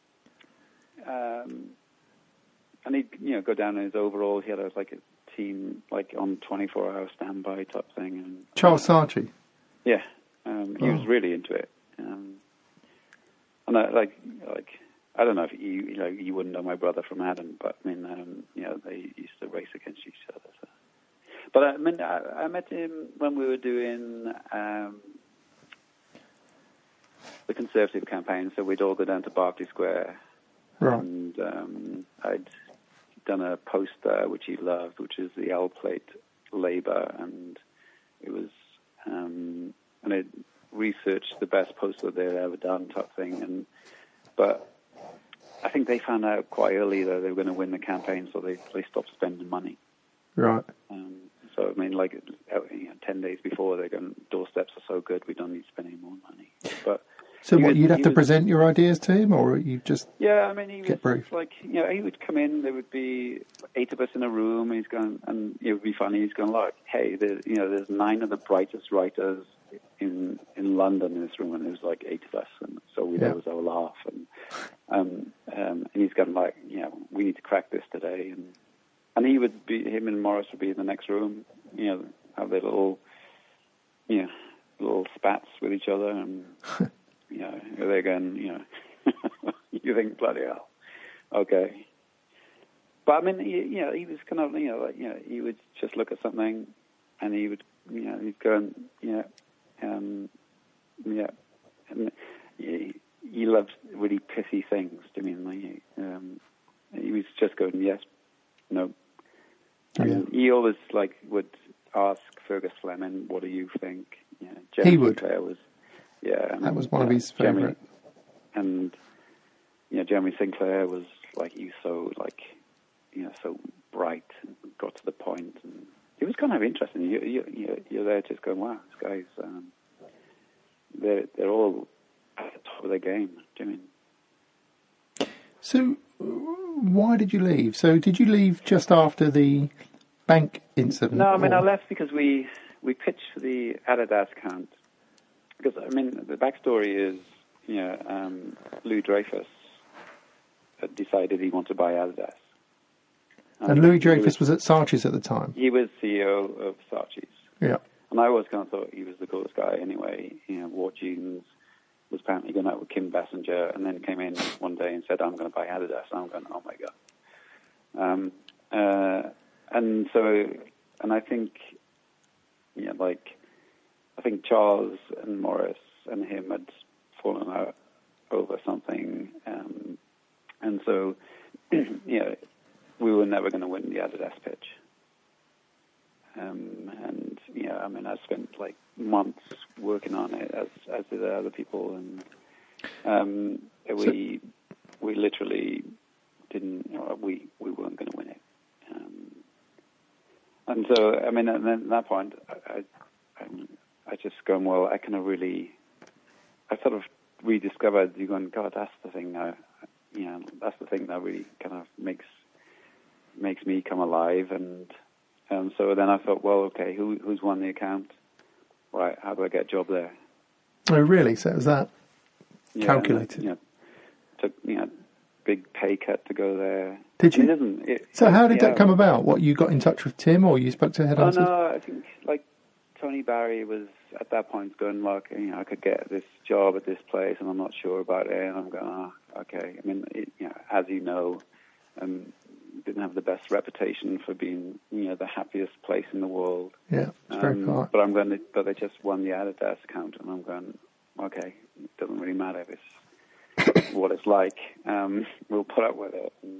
Speaker 2: um, and he'd, you know, go down in his overall. He had, a, like, a team, like, on twenty-four hour standby type thing. And
Speaker 1: Charles Saatchi?
Speaker 2: Yeah, um, he
Speaker 1: Oh.
Speaker 2: was really into it, um, and I, like, like I don't know if you, you know, you wouldn't know my brother from Adam, but I mean, um, you know, they used to race against each other. So. But I mean, I, I met him when we were doing um, the Conservative campaign, so we'd all go down to Berkeley Square,
Speaker 1: Right.
Speaker 2: and um, I'd done a poster which he loved, which is the L plate Labour, and it was. Um, and I researched the best poster they'd ever done, type thing. And but I think they found out quite early that they were going to win the campaign, so they they stopped spending money.
Speaker 1: Right.
Speaker 2: Um, so I mean, like you know, ten days before, they're going, doorsteps are so good, we don't need to spend any more money. But
Speaker 1: So
Speaker 2: he
Speaker 1: what,
Speaker 2: was-
Speaker 1: you'd have
Speaker 2: he
Speaker 1: to
Speaker 2: was-
Speaker 1: present your ideas to him, or you just...
Speaker 2: Yeah, I mean, he
Speaker 1: Get
Speaker 2: was
Speaker 1: briefed.
Speaker 2: like, you know, he would come in. There would be eight of us in a room. And he's going, and it would be funny. He's going, look, hey, there's, you know, there's nine of the brightest writers in in London in this room, and there was like eight of us, and so we'd
Speaker 1: Yeah.
Speaker 2: always have a laugh. And um, um, and he's going like, you know, we need to crack this today. And and he would be, him and Morris would be in the next room, you know, have their little, you know, little spats with each other, and you know, they're going, you know. You think, bloody hell, okay. But I mean, you, you know, he was kind of, you know, like, you know, he would just look at something, and he would, you know, he'd go and, you know, um, yeah, and he, he loved really pithy things. I mean, like, um, he was just going, yes, no. And
Speaker 1: Yeah.
Speaker 2: he always like would ask Fergus Fleming, "What do you think?" Yeah,
Speaker 1: He would.
Speaker 2: Sinclair was, yeah, and,
Speaker 1: That was one of
Speaker 2: yeah,
Speaker 1: his
Speaker 2: Jeremy-
Speaker 1: favourite.
Speaker 2: And you know, Jeremy Sinclair was like, he was so like, you know, so bright and got to the point, and it was kind of interesting. You, you, you, you're there just going, wow, these guys, um, they're they're all at the top of their game. Do you mean?
Speaker 1: So uh, why did you leave? So did you leave just after the bank incident?
Speaker 2: No, I mean,
Speaker 1: or-
Speaker 2: I left because we we pitched for the Adidas account because I mean the backstory is you know um, Lou Dreyfus had decided he wanted to buy Adidas.
Speaker 1: And, and Louis Dreyfus was, was at Saatchi's at the time.
Speaker 2: He was C E O of Saatchi's.
Speaker 1: Yeah.
Speaker 2: And I always kind of thought he was the coolest guy anyway. You know, wore jeans, was apparently going out with Kim Basinger, and then came in one day and said, I'm going to buy Adidas. And I'm going, oh my God. Um, uh, and so, and I think, you know, like, I think Charles and Morris and him had fallen out over something. Um, and so, you know, we were never going to win the Adidas pitch. Um, and, you know, I mean, I spent like months working on it, as as did other people. And um, we we literally didn't, you know, we, we weren't going to win it. Um, and so, I mean, at that point, I, I, I just gone, well, I kind of really, I sort of rediscovered, you going, God, that's the thing now, you know, that's the thing that really kind of makes makes me come alive. And um, so then I thought, well, okay, who who's won the account? Right, how do I get a job there?
Speaker 1: Oh, really? So it was that
Speaker 2: yeah,
Speaker 1: calculated?
Speaker 2: You know, took, you know, big pay cut to go there.
Speaker 1: Did you?
Speaker 2: It isn't, it,
Speaker 1: so how did
Speaker 2: yeah.
Speaker 1: that come about? What, you got in touch with Tim, or you spoke to headhunters?
Speaker 2: Oh, no, I think, like, Tony Barry was, at that point, going, look, you know, I could get this job at this place, and I'm not sure about it. And I'm going, oh, okay. I mean, it, you know, as you know, um, didn't have the best reputation for being, you know, the happiest place in the world.
Speaker 1: Yeah, it's very
Speaker 2: um,
Speaker 1: quiet.
Speaker 2: But I'm going to, but they just won the Adidas account, and I'm going, okay, it doesn't really matter if it's what it's like. Um, we'll put up with it. And,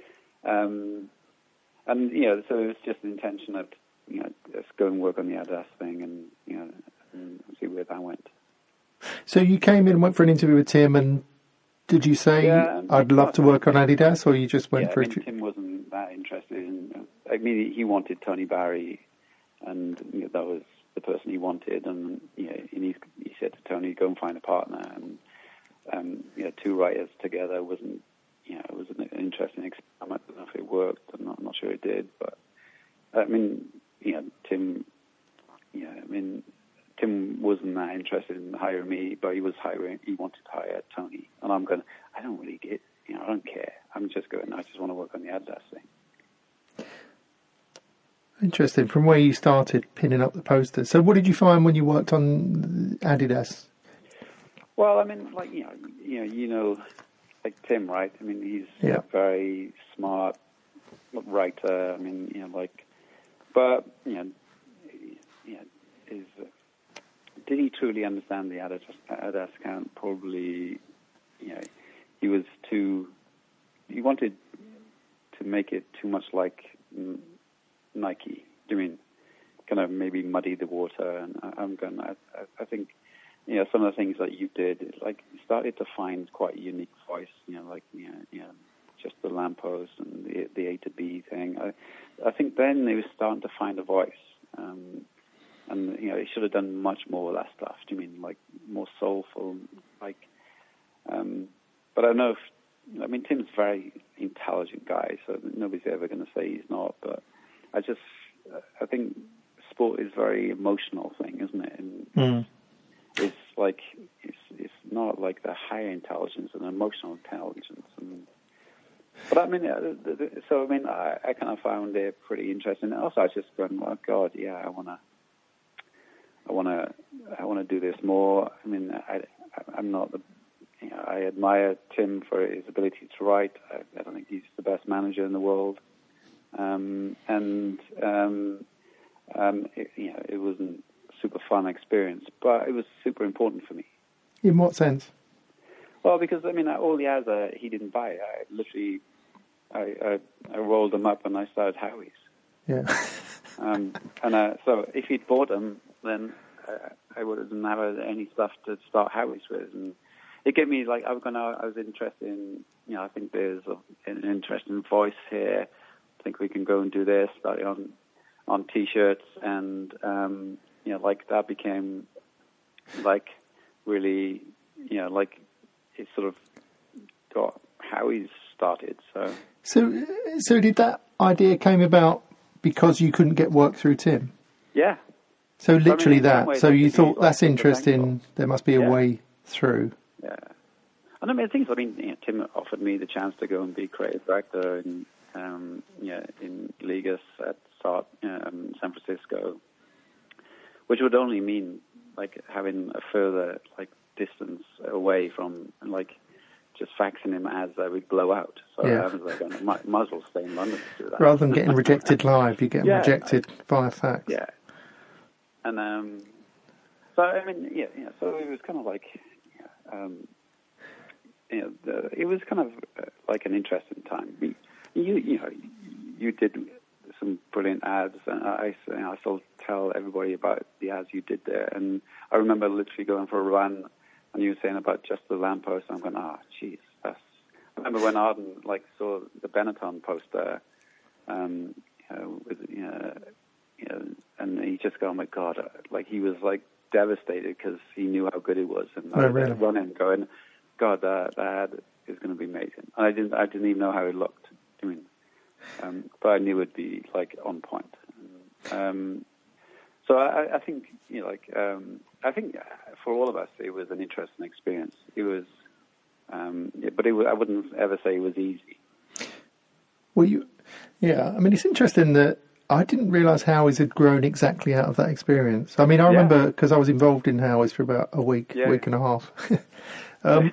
Speaker 2: um, and you know, so it was just the intention of, you know, let's go and work on the Adidas thing, and you know, and see where that went.
Speaker 1: So you came in, went for an interview with Tim, and did you say,
Speaker 2: yeah,
Speaker 1: I'd love to work on Adidas, or you just went
Speaker 2: yeah,
Speaker 1: for
Speaker 2: I mean,
Speaker 1: a...
Speaker 2: Tim wasn't that interested in... I mean, he wanted Tony Barry, and you know, that was the person he wanted, and you know, and he, he said to Tony, go and find a partner, and um, you know, two writers together wasn't, you know, it was an interesting experiment. I don't know if it worked, I'm not, I'm not sure it did, but I mean, you know, Tim, yeah, I mean, Tim wasn't that interested in hiring me, but he was hiring, he wanted to hire Tony. And I'm going, I don't really get, you know, I don't care. I'm just going, I just want to work on the Adidas thing.
Speaker 1: Interesting. From where you started pinning up the posters. So what did you find when you worked on Adidas?
Speaker 2: Well, I mean, like, you know, you know, you know, like Tim, right? I mean, he's
Speaker 1: yeah.
Speaker 2: a very smart writer. I mean, you know, like, but, you know, you know, is... Did he truly understand the Adidas, Adidas account? Probably, you know, he was too, he wanted to make it too much like Nike. Do you mean, kind of maybe muddy the water? And I, I'm going, I, I think, you know, some of the things that you did, like, you started to find quite a unique voice, you know, like, you know, you know just the lamppost and the, the A to B thing. I, I think then they were starting to find a voice. Um, And, you know, he should have done much more of that stuff. Do you mean, like, more soulful? Like, um, but I don't know if, I mean, Tim's a very intelligent guy, so nobody's ever going to say he's not. But I just, I think sport is a very emotional thing, isn't it? And
Speaker 1: mm.
Speaker 2: it's like, it's it's not like the higher intelligence and emotional intelligence. And, but I mean, so, I mean, I, I kind of found it pretty interesting. Also, I was just going, oh, God, yeah, I want to. I want to, I want to do this more. I mean, I, I'm not the, you know, I admire Tim for his ability to write. I, I don't think he's the best manager in the world. Um, and, um, um, it, you know, it wasn't a super fun experience, but it was super important for me.
Speaker 1: In what sense?
Speaker 2: Well, because, I mean, all the others, he didn't buy. I literally, I, I, I rolled them up and I started Howie's.
Speaker 1: Yeah.
Speaker 2: um, and uh, so if he'd bought them, then uh, I wouldn't have any stuff to start Howie's with. And it gave me, like, I was gonna, I was interested in, you know, I think there's a, an interesting voice here. I think we can go and do this, start on on T-shirts, and um, you know, like that became like really, you know, like it sort of got Howie's started. So,
Speaker 1: so, so did that idea came about because you couldn't get work through Tim?
Speaker 2: Yeah.
Speaker 1: So literally
Speaker 2: I mean, in some
Speaker 1: that.
Speaker 2: ways,
Speaker 1: So
Speaker 2: I
Speaker 1: you
Speaker 2: could be,
Speaker 1: thought
Speaker 2: like,
Speaker 1: that's
Speaker 2: super
Speaker 1: interesting.
Speaker 2: thankful.
Speaker 1: There must be a
Speaker 2: Yeah.
Speaker 1: way through.
Speaker 2: Yeah. And I mean, things. I mean, you know, Tim offered me the chance to go and be creative director in, um, yeah, in Ligas at Sa- um, San Francisco, which would only mean like having a further like distance away from like just faxing him ads that would blow out. So
Speaker 1: Yeah.
Speaker 2: I was like, I might, might as well stay in London to do that.
Speaker 1: Rather than getting rejected live, you get
Speaker 2: Yeah,
Speaker 1: rejected via fax.
Speaker 2: Yeah. And um, so I mean, yeah, yeah. So it was kind of like, yeah, um, you know, the, it was kind of uh, like an interesting time. We, you, you know, you did some brilliant ads, and I, you know, I still tell everybody about the ads you did there. And I remember literally going for a run, and you were saying about just the lamppost. And I'm going, ah, oh, jeez, that's. I remember when Arden like saw the Benetton poster, um, you know, with you know, you know, and he just go, oh my God, like he was like devastated because he knew how good it was, and I
Speaker 1: Oh,
Speaker 2: was
Speaker 1: really?
Speaker 2: like, running, going, God, that, that ad is going to be amazing. And I didn't, I didn't even know how it looked. I mean, um, but I knew it'd be like on point. Um, so I, I think, you know, like um, I think for all of us, it was an interesting experience. It was, um, yeah, but it was, I wouldn't ever say it was easy.
Speaker 1: Well, you, yeah. I mean, it's interesting that I didn't realise Howie's had grown exactly out of that experience. I mean, I
Speaker 2: Yeah.
Speaker 1: remember because I was involved in Howie's for about a week,
Speaker 2: Yeah.
Speaker 1: week and a half. um,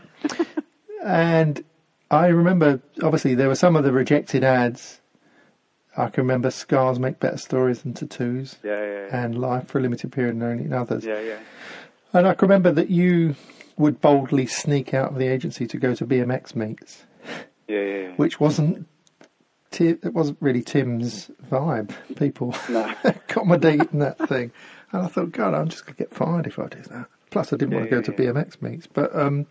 Speaker 1: and I remember, obviously, there were some of the rejected ads. I can remember Scars Make Better Stories Than Tattoos,
Speaker 2: Yeah, yeah, yeah.
Speaker 1: and Life for a Limited Period and Only in Others.
Speaker 2: Yeah, yeah.
Speaker 1: And I can remember that you would boldly sneak out of the agency to go to B M X meets,
Speaker 2: Yeah, yeah, yeah.
Speaker 1: which wasn't Ti- it wasn't really Tim's vibe. People
Speaker 2: No.
Speaker 1: accommodating that thing, and I thought, God, I'm just going to get fired if I do that. Plus, I didn't
Speaker 2: Yeah,
Speaker 1: want to go
Speaker 2: yeah,
Speaker 1: to
Speaker 2: yeah.
Speaker 1: B M X meets, but um,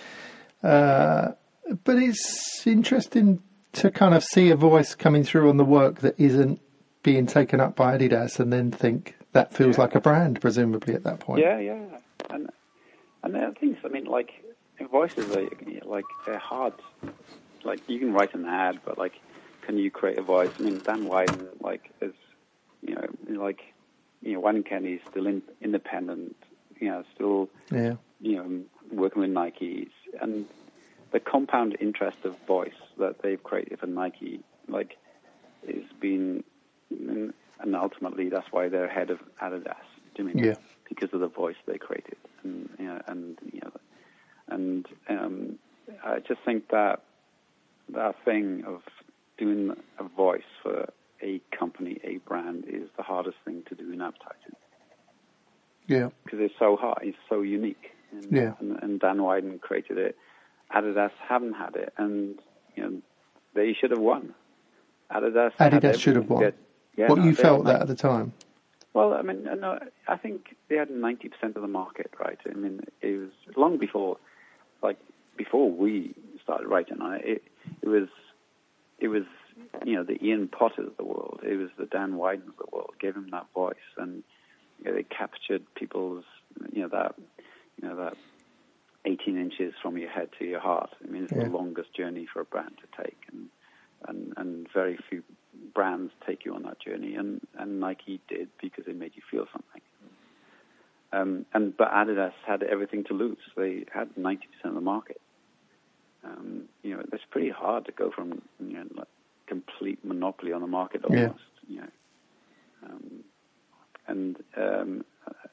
Speaker 1: uh, but it's interesting to kind of see a voice coming through on the work that isn't being taken up by Adidas, and then think that feels
Speaker 2: Yeah.
Speaker 1: like a brand, presumably at that point.
Speaker 2: Yeah, yeah. And and there are things, I mean, like, voices are, like, they're hard. Like, you can write an ad, but, like, can you create a voice? I mean, Dan Wyden, like, is, you know, like, you know, Wyden Kennedy is still in, independent, you know, still,
Speaker 1: Yeah.
Speaker 2: you know, working with Nike. And the compound interest of voice that they've created for Nike, like, has been, and ultimately that's why they're ahead of Adidas. Do you mean?
Speaker 1: Yeah.
Speaker 2: Because of the voice they created, and you know, and you know, and um, I just think that that thing of doing a voice for a company, a brand, is the hardest thing to do in advertising.
Speaker 1: Yeah.
Speaker 2: Because it's so hard, it's so unique. And,
Speaker 1: Yeah.
Speaker 2: and, and Dan Wyden created it. Adidas haven't had it, and you know, they should have won. Adidas. had
Speaker 1: Adidas should have
Speaker 2: everything.
Speaker 1: won.
Speaker 2: They- yeah,
Speaker 1: what
Speaker 2: no,
Speaker 1: you
Speaker 2: they
Speaker 1: felt
Speaker 2: had
Speaker 1: that at the time?
Speaker 2: Well, I mean, no, I think they had ninety percent of the market, right? I mean, it was long before, like, before we started writing on it, it, it was, it was, you know, the Ian Potters of the world. It was the Dan Wydens of the world, gave him that voice, and you know, they captured people's, you know, that, you know, that eighteen inches from your head to your heart. I mean, it's
Speaker 1: Yeah.
Speaker 2: the longest journey for a brand to take, and, and, and very few brands take you on that journey, and, and Nike did because it made you feel something. Um, and but Adidas had everything to lose. They had ninety percent of the market. Um, you know, it's pretty hard to go from you know like complete monopoly on the market almost.
Speaker 1: Yeah.
Speaker 2: You know, um, and um,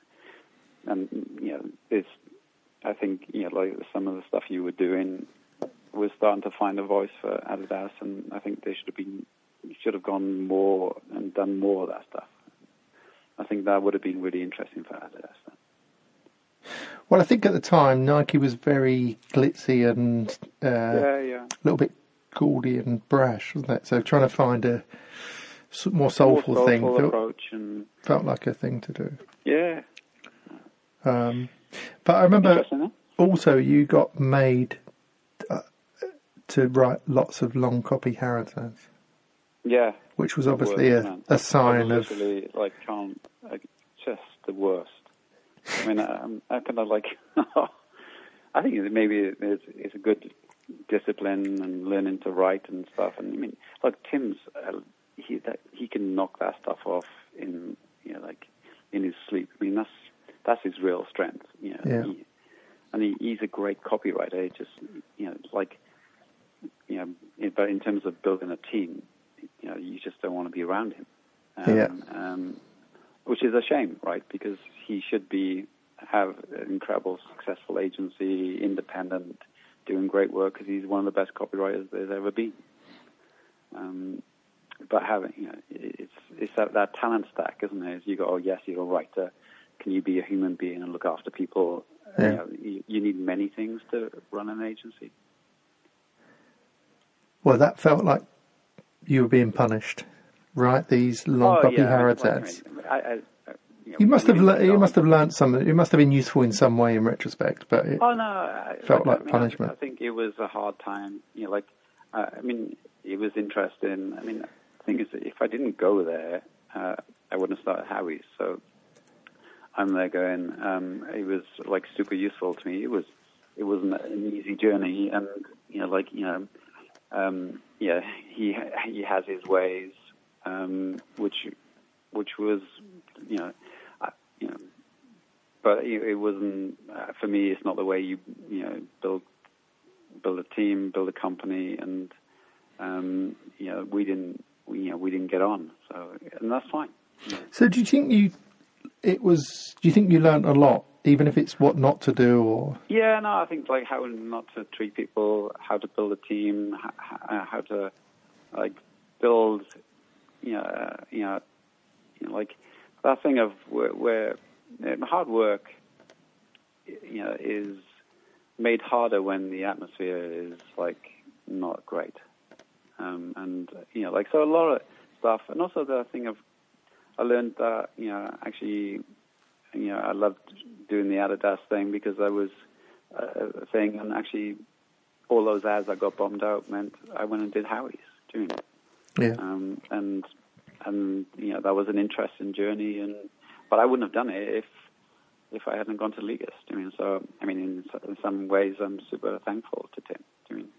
Speaker 2: and you know, it's. I think you know, like some of the stuff you were doing was starting to find a voice for Adidas, and I think they should have been. Should have gone more and done more of that stuff. I think that would have been really interesting for Adidas.
Speaker 1: Well, I think at the time Nike was very glitzy and uh,
Speaker 2: Yeah, yeah.
Speaker 1: a little bit gaudy and brash, wasn't it? So trying to find a s- more soulful,
Speaker 2: More
Speaker 1: thing
Speaker 2: soulful
Speaker 1: felt,
Speaker 2: approach, and
Speaker 1: felt like a thing to do.
Speaker 2: yeah.
Speaker 1: Um, but I remember
Speaker 2: Interesting, huh?
Speaker 1: also you got made uh, to write lots of long copy Harrods ads,
Speaker 2: Yeah.
Speaker 1: which was
Speaker 2: The
Speaker 1: obviously
Speaker 2: worst,
Speaker 1: a,
Speaker 2: man.
Speaker 1: a sign
Speaker 2: I
Speaker 1: of...
Speaker 2: literally, like, can't, like, just the worst. I mean, I'm, I kind of like, I think it- maybe it's, it's a good discipline and learning to write and stuff. And I mean, look, Tim's, uh, he that, he can knock that stuff off in, you know, like, in his sleep. strength. You know,
Speaker 1: Yeah.
Speaker 2: he, and he, he's a great copywriter. He just, you know, like, you know, in, but in terms of building a team, you know, you just don't want to be around him. Um,
Speaker 1: Yeah.
Speaker 2: Um, which is a shame, right? Because he should be have an incredible, successful agency, independent, doing great work because he's one of the best copywriters there's ever been. Um, but having, you know, it's it's that, that talent stack, isn't it? You go, oh yes, you're a writer. Can you be a human being and look after people?
Speaker 1: Yeah.
Speaker 2: You know, you, you need many things to run an agency.
Speaker 1: Well, that felt like you were being punished, right? These long
Speaker 2: oh,
Speaker 1: copy
Speaker 2: yeah,
Speaker 1: Harrods
Speaker 2: I mean,
Speaker 1: ads.
Speaker 2: I, mean, I, I, you, know,
Speaker 1: You must
Speaker 2: we
Speaker 1: have
Speaker 2: didn't
Speaker 1: le- you
Speaker 2: know.
Speaker 1: must have learned something. It must have been useful in some way in retrospect, but it
Speaker 2: Oh no, I,
Speaker 1: felt
Speaker 2: I,
Speaker 1: like
Speaker 2: I mean,
Speaker 1: punishment.
Speaker 2: I, I think it was a hard time. You know, like uh, I mean, it was interesting. I mean, the thing is, that if I didn't go there, uh, I wouldn't have started Howie's. So I'm there going. Um, it was like super useful to me. It was it wasn't an easy journey, and you know, like you know, um, yeah, he he has his ways, um, which which was you know, I, you know. But it, it wasn't uh, for me. It's not the way you you know build build a team, build a company, and um, you know we didn't we, you know we didn't get on. So and that's fine.
Speaker 1: So, do you think you it was? Do you think you learnt a lot, even if it's what not to do, or
Speaker 2: Yeah, no, I think like how not to treat people, how to build a team, how, how to like build, you know, uh, you know, you know, like that thing of where, where uh, hard work, you know, is made harder when the atmosphere is like not great, um, and you know, like so a lot of stuff, and also the thing of I learned that you know actually, you know, I loved doing the Adidas thing because I was uh, a thing, and actually all those ads I got bombed out meant I went and did Howie's doing it,
Speaker 1: yeah?
Speaker 2: um, and and you know that was an interesting journey, and but I wouldn't have done it if. if I hadn't gone to Legist. I mean, so, I mean, in, in some ways, I'm super thankful to Tim. I mean,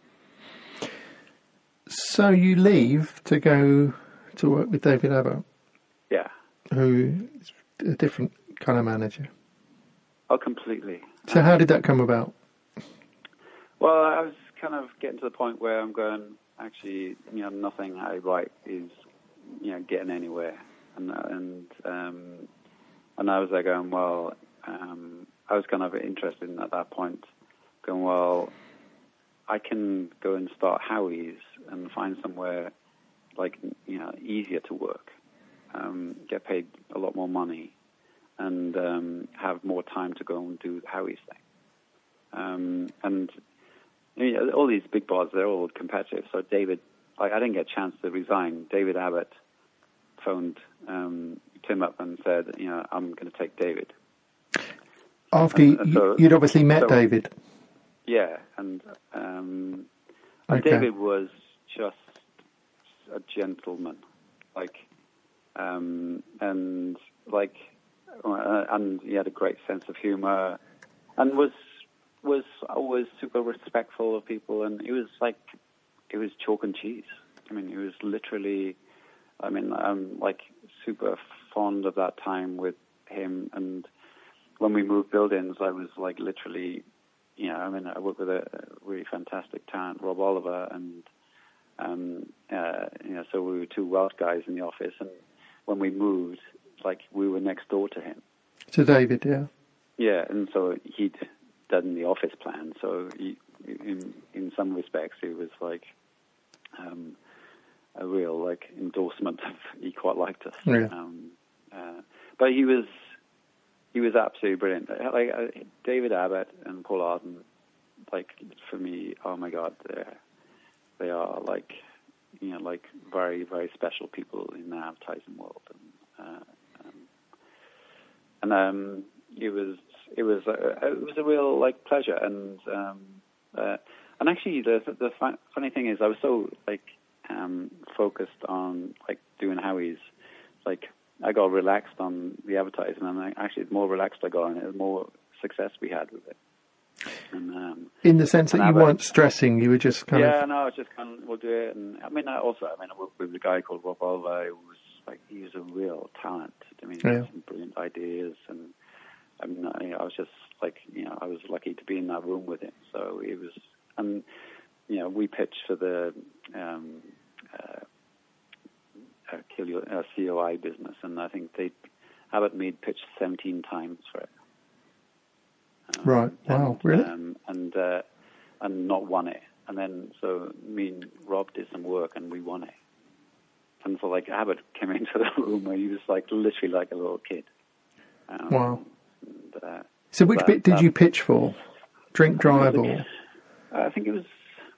Speaker 1: So you leave to go to work with David Abbott,
Speaker 2: yeah.
Speaker 1: who is a different kind of manager.
Speaker 2: Oh, completely.
Speaker 1: So how did that come about?
Speaker 2: Well, I was kind of getting to the point where I'm going, actually, you know, nothing I write is, you know, getting anywhere. And, and, um, and I was there going, well, um, I was kind of interested in at that point, going, well, I can go and start Howie's and find somewhere, like, you know, easier to work, um, get paid a lot more money, and um, have more time to go and do Howie's thing. Um, and you know, all these big bars, they're all competitive. So David, like, I didn't get a chance to resign. David Abbott phoned um, Tim up and said, you know, I'm going to take David.
Speaker 1: After
Speaker 2: And,
Speaker 1: you,
Speaker 2: and so,
Speaker 1: you'd obviously met
Speaker 2: so,
Speaker 1: David.
Speaker 2: Yeah, and, um, and
Speaker 1: Okay.
Speaker 2: David was just a gentleman, like, um, and like, uh, and he had a great sense of humor, and was was always super respectful of people, and it was like, it was chalk and cheese. I mean, it was literally, I mean, I'm like super fond of that time with him, and when we moved buildings, I was like literally, you know, I mean, I worked with a really fantastic talent, Rob Oliver, and, um, uh, you know, so we were two Welsh guys in the office, and when we moved, like, we were next door to him.
Speaker 1: To David, yeah.
Speaker 2: Yeah, and so he'd done the office plan, so he, in in some respects, it was like um, a real, like, endorsement of he quite liked us.
Speaker 1: Yeah.
Speaker 2: Um, uh, but he was... He was absolutely brilliant. Like uh, David Abbott and Paul Arden, like for me, oh my God, they they are like, you know, like very very special people in the advertising world, and uh, um, and um, it was it was a, it was a real like pleasure, and um, uh, and actually the the fun, funny thing is I was so like um, focused on like doing Howie's, like. I got relaxed on the advertising, and I, actually, the more relaxed I got on it, the more success we had with it. And, um,
Speaker 1: In the sense that you
Speaker 2: Abbott,
Speaker 1: weren't stressing, you were just kind
Speaker 2: yeah,
Speaker 1: of...
Speaker 2: no, it's just kind of, we'll do it. And I mean, I also, I mean, I worked with a guy called Rob Oliver, who was like, he was a real talent. I mean, he
Speaker 1: Yeah.
Speaker 2: had some brilliant ideas, and I mean, I, I was just like, you know, I was lucky to be in that room with him. So it was, and you know, we pitched for the um, uh, uh, C O I business, and I think they Abbott Mead pitched seventeen times for it. Um,
Speaker 1: right. Wow.
Speaker 2: And,
Speaker 1: really?
Speaker 2: Um, and uh, and not won it. And then so me and Rob did some work, and we won it. And so like Abbott came into the room where he was like literally like a little kid. Um,
Speaker 1: wow.
Speaker 2: And, uh,
Speaker 1: so which
Speaker 2: that,
Speaker 1: bit did
Speaker 2: that,
Speaker 1: you pitch for? Drink Drive or?
Speaker 2: I think it was.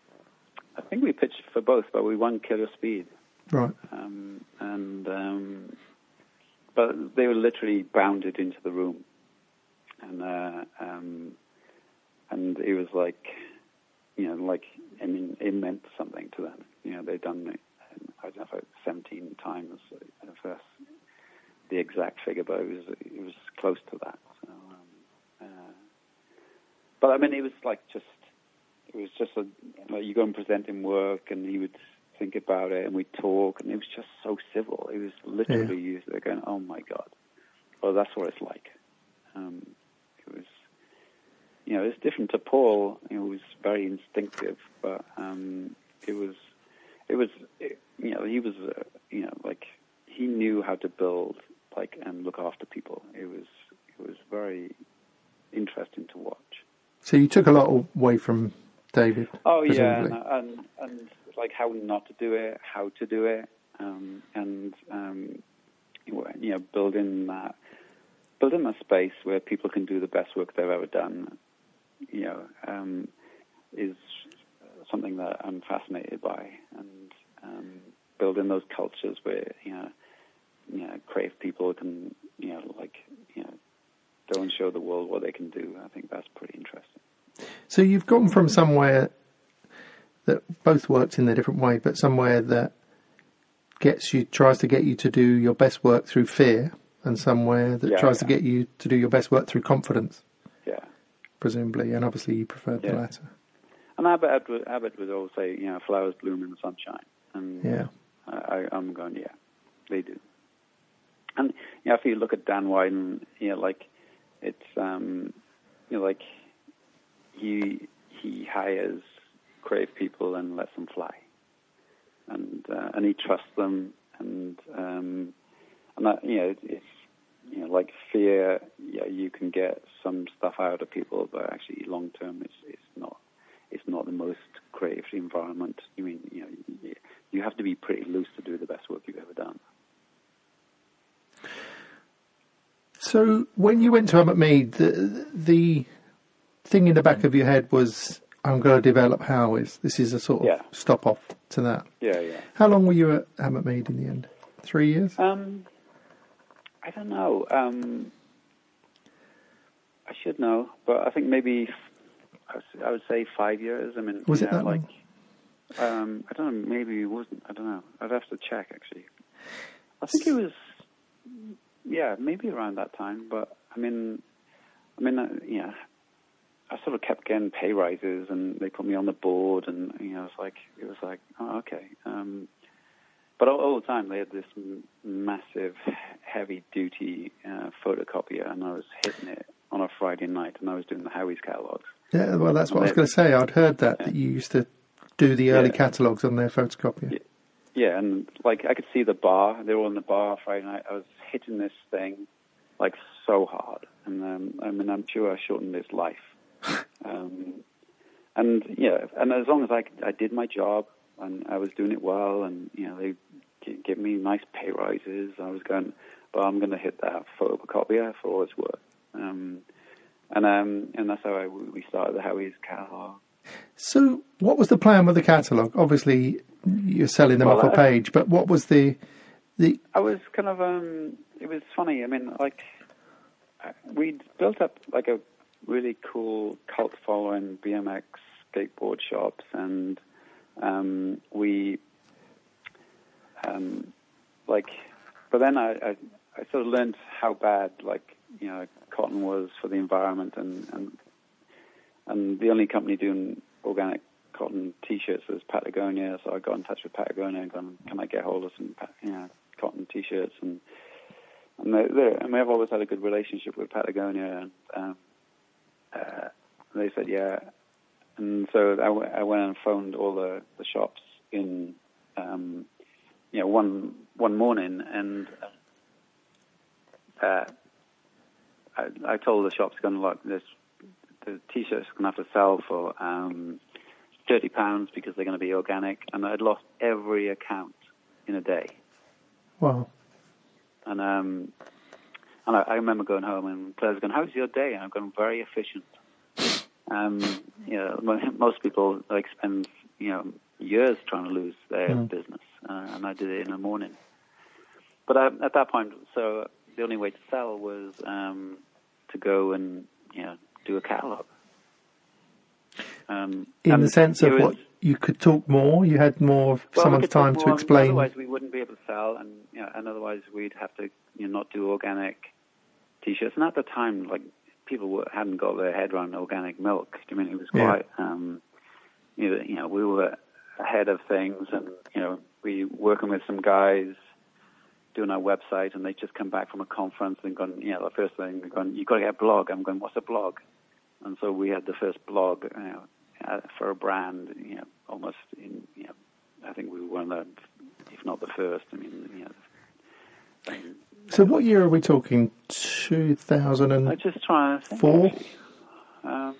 Speaker 2: I think we pitched for both, but we won Killer Speed.
Speaker 1: Right.
Speaker 2: Um, and um, but they were literally bounded into the room, and uh, um, and it was like, you know, like I mean, it meant something to them. You know, they'd done it. I don't know, if seventeen times. If that's the exact figure, but it was it was close to that. So, um, uh, but I mean, it was like just it was just a like you go and present him work, and he would think about it, and we'd talk, and it was just so civil. It was literally
Speaker 1: Yeah.
Speaker 2: you they're going, oh my god, well that's what it's like. Um, it was, you know, it's different to Paul. It was very instinctive, but um, it was. It was, you know, he was, uh, you know, like he knew how to build, like, and look after people. It was, it was very interesting to watch.
Speaker 1: So you took a lot away from David.
Speaker 2: Oh
Speaker 1: presumably.
Speaker 2: yeah, and, and and like how not to do it, how to do it, um, and um, you know, building that, building a space where people can do the best work they've ever done. You know, um, is something that I'm fascinated by, and um, building those cultures where you know, you know, creative people can, you know, like you know, go and show the world what they can do. I think that's pretty interesting.
Speaker 1: So you've gone from somewhere that both worked in a different way, but somewhere that gets you, tries to get you to do your best work through fear, and somewhere that
Speaker 2: Yeah,
Speaker 1: tries
Speaker 2: yeah.
Speaker 1: to get you to do your best work through confidence,
Speaker 2: Yeah,
Speaker 1: presumably, and obviously you preferred
Speaker 2: yeah.
Speaker 1: the latter.
Speaker 2: And Abbott, Abbott would always say, you know, flowers bloom in the sunshine. And
Speaker 1: Yeah.
Speaker 2: I, I'm going, yeah, they do. And, you know, if you look at Dan Wyden, you know, like, it's, um, you know, like, he, he hires creative people and lets them fly. And, uh, and he trusts them. And, um, and that, you know, it's, you know, like fear, yeah, you can get some stuff out of people, but actually long term it's, it's not. It's not the most creative environment. I mean, you know, you have to be pretty loose to do the best work you've ever done.
Speaker 1: So when you went to Abbott Mead, the, the thing in the back of your head was, I'm going to develop Howes. This is a sort of
Speaker 2: Yeah.
Speaker 1: stop off to that.
Speaker 2: Yeah, yeah.
Speaker 1: How long were you at Abbott Mead in the end? Three years?
Speaker 2: Um, I don't know. Um, I should know, but I think maybe I would say five years. I mean,
Speaker 1: Was
Speaker 2: you
Speaker 1: it
Speaker 2: know,
Speaker 1: that
Speaker 2: like,
Speaker 1: long?
Speaker 2: Um, I don't know. Maybe it wasn't. I don't know. I'd have to check actually. I think it was. Yeah, maybe around that time. But I mean, I mean, uh, yeah. I sort of kept getting pay rises, and they put me on the board, and you know, it's like it was like, oh, okay. Um, but all, all the time they had this m- massive, heavy-duty uh, photocopier, and I was hitting it on a Friday night, and I was doing the Howie's catalogs.
Speaker 1: Yeah, well, that's what
Speaker 2: And
Speaker 1: I was
Speaker 2: they-
Speaker 1: going to say. I'd heard that,
Speaker 2: Yeah.
Speaker 1: that you used to do the early
Speaker 2: Yeah.
Speaker 1: catalogues on their photocopier.
Speaker 2: Yeah. Yeah, and like I could see the bar. They were on the bar Friday night. I was hitting this thing like so hard, and um, I mean, I'm sure I shortened his life. um, and yeah, and as long as I, I did my job and I was doing it well, and you know they g- give me nice pay rises, I was going, well, I'm going to hit that photocopier for all it's worth. Um, and um, and that's how I, we started the Howie's catalog.
Speaker 1: So what was the plan with the catalogue? Obviously, you're selling them
Speaker 2: Well,
Speaker 1: off a
Speaker 2: I-
Speaker 1: page, but what was the... the
Speaker 2: I was kind of, um, it was funny. I mean, like, we'd built up like a really cool cult following B M X skateboard shops, and um, we, um, like, but then I, I, I sort of learned how bad, like, you know, cotton was for the environment, and, and, and the only company doing organic cotton T-shirts was Patagonia, so I got in touch with Patagonia and gone, can I get hold of some, you know, cotton T-shirts, and and and, they, they, and we've always had a good relationship with Patagonia, and um, uh, they said yeah. And so I, w- I went and phoned all the, the shops in, um, you know, one one morning, and uh, I, I told the shops, "Going to look, this the T-shirts are going to have to sell for um, thirty pounds because they're going to be organic," and I'd lost every account in a day.
Speaker 1: Wow.
Speaker 2: And um, and I, I remember going home, and Claire's going, "How's your day?" And I'm going, "Very efficient." Um, you know, most people like spend you know years trying to lose their mm. business, uh, and I did it in the morning. But I, at that point, so the only way to sell was um, to go and you know do a catalog. Um,
Speaker 1: in the sense of was, what you could talk more, you had more of
Speaker 2: well,
Speaker 1: someone's time
Speaker 2: more,
Speaker 1: to explain.
Speaker 2: Otherwise, we wouldn't be able to sell, and you know, and otherwise we'd have to you know not do organic T-shirts. And at the time, like. People hadn't got their head around organic milk. I mean, it was quite, yeah. um, you know, you know, we were ahead of things, and you know, we working with some guys doing our website, and they just come back from a conference and gone, you know, the first thing they're going, you've got to get a blog. I'm going, what's a blog? And so we had the first blog, you know, uh, for a brand, you know, almost in, you know, I think we were one of the, if not the first. I mean, you know. Thing.
Speaker 1: So what year are we talking? two thousand four?
Speaker 2: I'm just trying to think. Four? Um,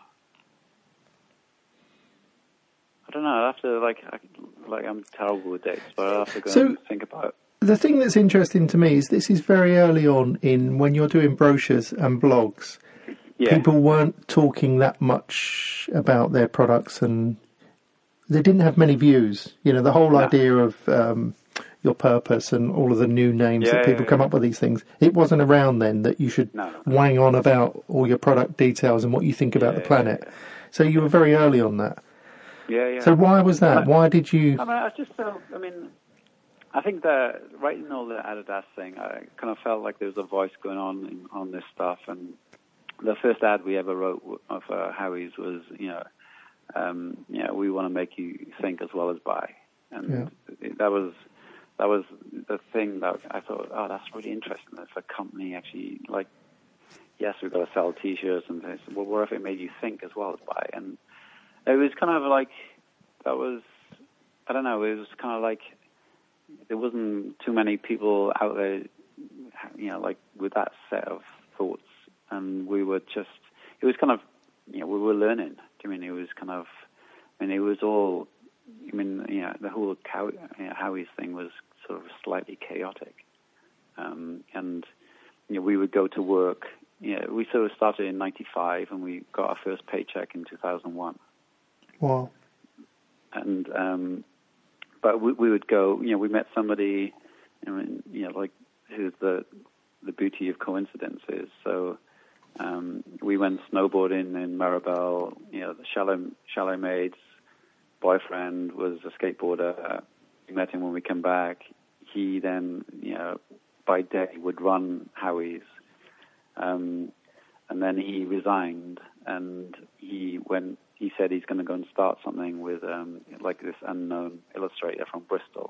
Speaker 2: I don't know. I have to, like, I, like I'm terrible with dates, but I have to go
Speaker 1: so
Speaker 2: and think about it.
Speaker 1: The thing that's interesting to me is this is very early on in when you're doing brochures and blogs. Yeah. People weren't talking that much about their products, and they didn't have many views. You know, the whole no. idea of... Um, your purpose and all of the new names yeah, that people yeah, come yeah. up with these things. It wasn't around then that you should no, no. wang on about all your product details and what you think about yeah, the planet. Yeah, yeah. So you were very early on that.
Speaker 2: Yeah, yeah.
Speaker 1: So why was that?
Speaker 2: I,
Speaker 1: why did you...
Speaker 2: I mean, I just felt, I mean, I think that writing all the Adidas thing, I kind of felt like there was a voice going on in, on this stuff. And the first ad we ever wrote of uh, Howie's was, you know, um, you know, we want to make you think as well as buy. And yeah. that was... That was the thing that I thought, oh, that's really interesting. If a company actually, like, yes, we've got to sell T-shirts, and they said, well, what if it made you think as well as buy? And it was kind of like, that was, I don't know, it was kind of like, there wasn't too many people out there, you know, like, with that set of thoughts. And we were just, it was kind of, you know, we were learning. I mean, it was kind of, I mean, it was all, I mean, you know, the whole Cow, you know, Howie's thing was sort of slightly chaotic. Um, and, you know, we would go to work. You know, we sort of started in ninety-five, and we got our first paycheck in two thousand one.
Speaker 1: Wow.
Speaker 2: And, um, but we, we would go, you know, we met somebody, I mean, you know, like, who's the, the beauty of coincidences. So, um, we went snowboarding in Maribel, you know, the Shallow, Shallow Maids. Boyfriend was a skateboarder. We met him when we came back. He then, you know, by day would run Howie's. Um, and then he resigned, and he went, he said he's going to go and start something with, um, like this unknown illustrator from Bristol.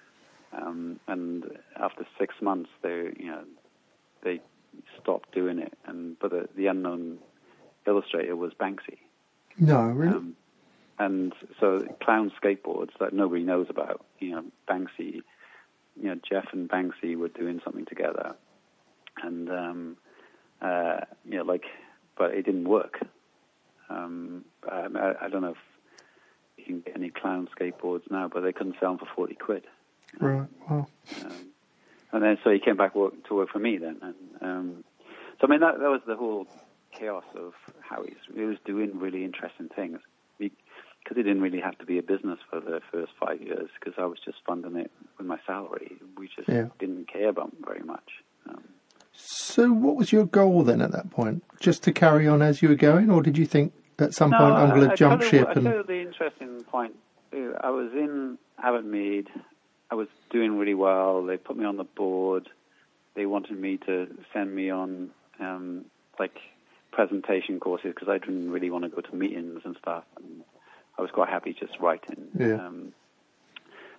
Speaker 2: Um, and after six months, they, you know, they stopped doing it. And, but the, the unknown illustrator was Banksy.
Speaker 1: No, really?
Speaker 2: Um, And so clown skateboards that nobody knows about, you know, Banksy, you know, Jeff and Banksy were doing something together. And, um, uh, you know, like, but it didn't work. Um, I, I don't know if you can get any clown skateboards now, but they couldn't sell them for forty quid.
Speaker 1: Right, wow.
Speaker 2: Um, and then, so he came back work, to work for me then. And um, so, I mean, that, that was the whole chaos of how he was, he was doing really interesting things. Because it didn't really have to be a business for the first five years, because I was just funding it with my salary. We just yeah. didn't care about it very much. Um,
Speaker 1: so what was your goal then at that point? Just to carry on as you were going, or did you think at some
Speaker 2: no,
Speaker 1: point I'm going to jump
Speaker 2: you,
Speaker 1: ship?
Speaker 2: I
Speaker 1: and...
Speaker 2: tell you the interesting point. I was in Abbott-Mead. I was doing really well. They put me on the board. They wanted me to send me on, um, like, presentation courses, because I didn't really want to go to meetings and stuff. And I was quite happy just writing.
Speaker 1: Yeah.
Speaker 2: Um,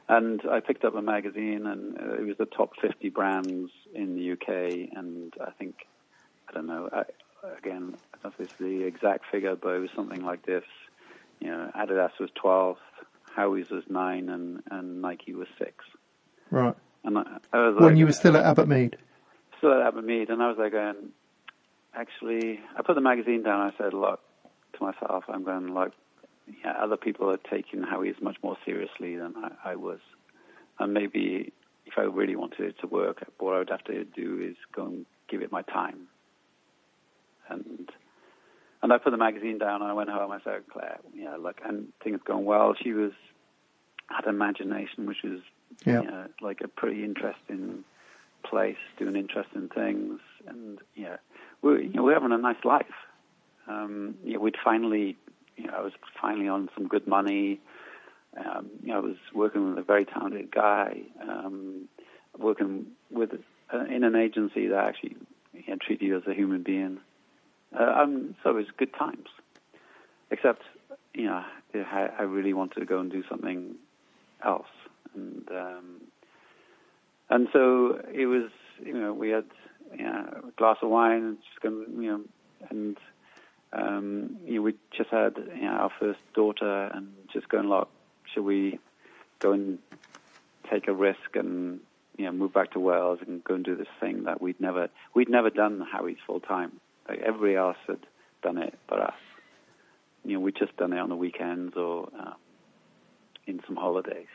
Speaker 2: And I picked up a magazine, and uh, it was the top fifty brands in the U K. And I think, I don't know, I, again, I don't know if it's the exact figure, but it was something like this. You know, Adidas was twelfth, Howie's was nine, and, and Nike was six.
Speaker 1: Right.
Speaker 2: And I, I was
Speaker 1: when
Speaker 2: like,
Speaker 1: you were still at Abbott Mead?
Speaker 2: Still at Abbott Mead, and I was like going, actually, I put the magazine down, I said, look, to myself, I'm going, like, yeah, other people are taking Howie's much more seriously than I, I was. And maybe if I really wanted it to work, what I would have to do is go and give it my time. And and I put the magazine down, and I went home. I said, Claire, yeah, look, and things going well. She was had imagination, which was
Speaker 1: yeah.
Speaker 2: you know, like a pretty interesting place, doing interesting things, and yeah, we you know, we're having a nice life. Um, you know, we'd finally, you know, I was finally on some good money. Um, you know, I was working with a very talented guy, um, working with uh, in an agency that actually you know, treated you as a human being. Uh, um, so it was good times. Except, you know, I, I really wanted to go and do something else, and um, and so it was. You know, we had you know, a glass of wine, and just going, you know, and um, you know, we just had you know, our first daughter, and just going, look, should we go and take a risk and you know move back to Wales and go and do this thing that we'd never we'd never done Howie's full time. Like everybody else had done it but us. You know, we'd just done it on the weekends or um, in some holidays.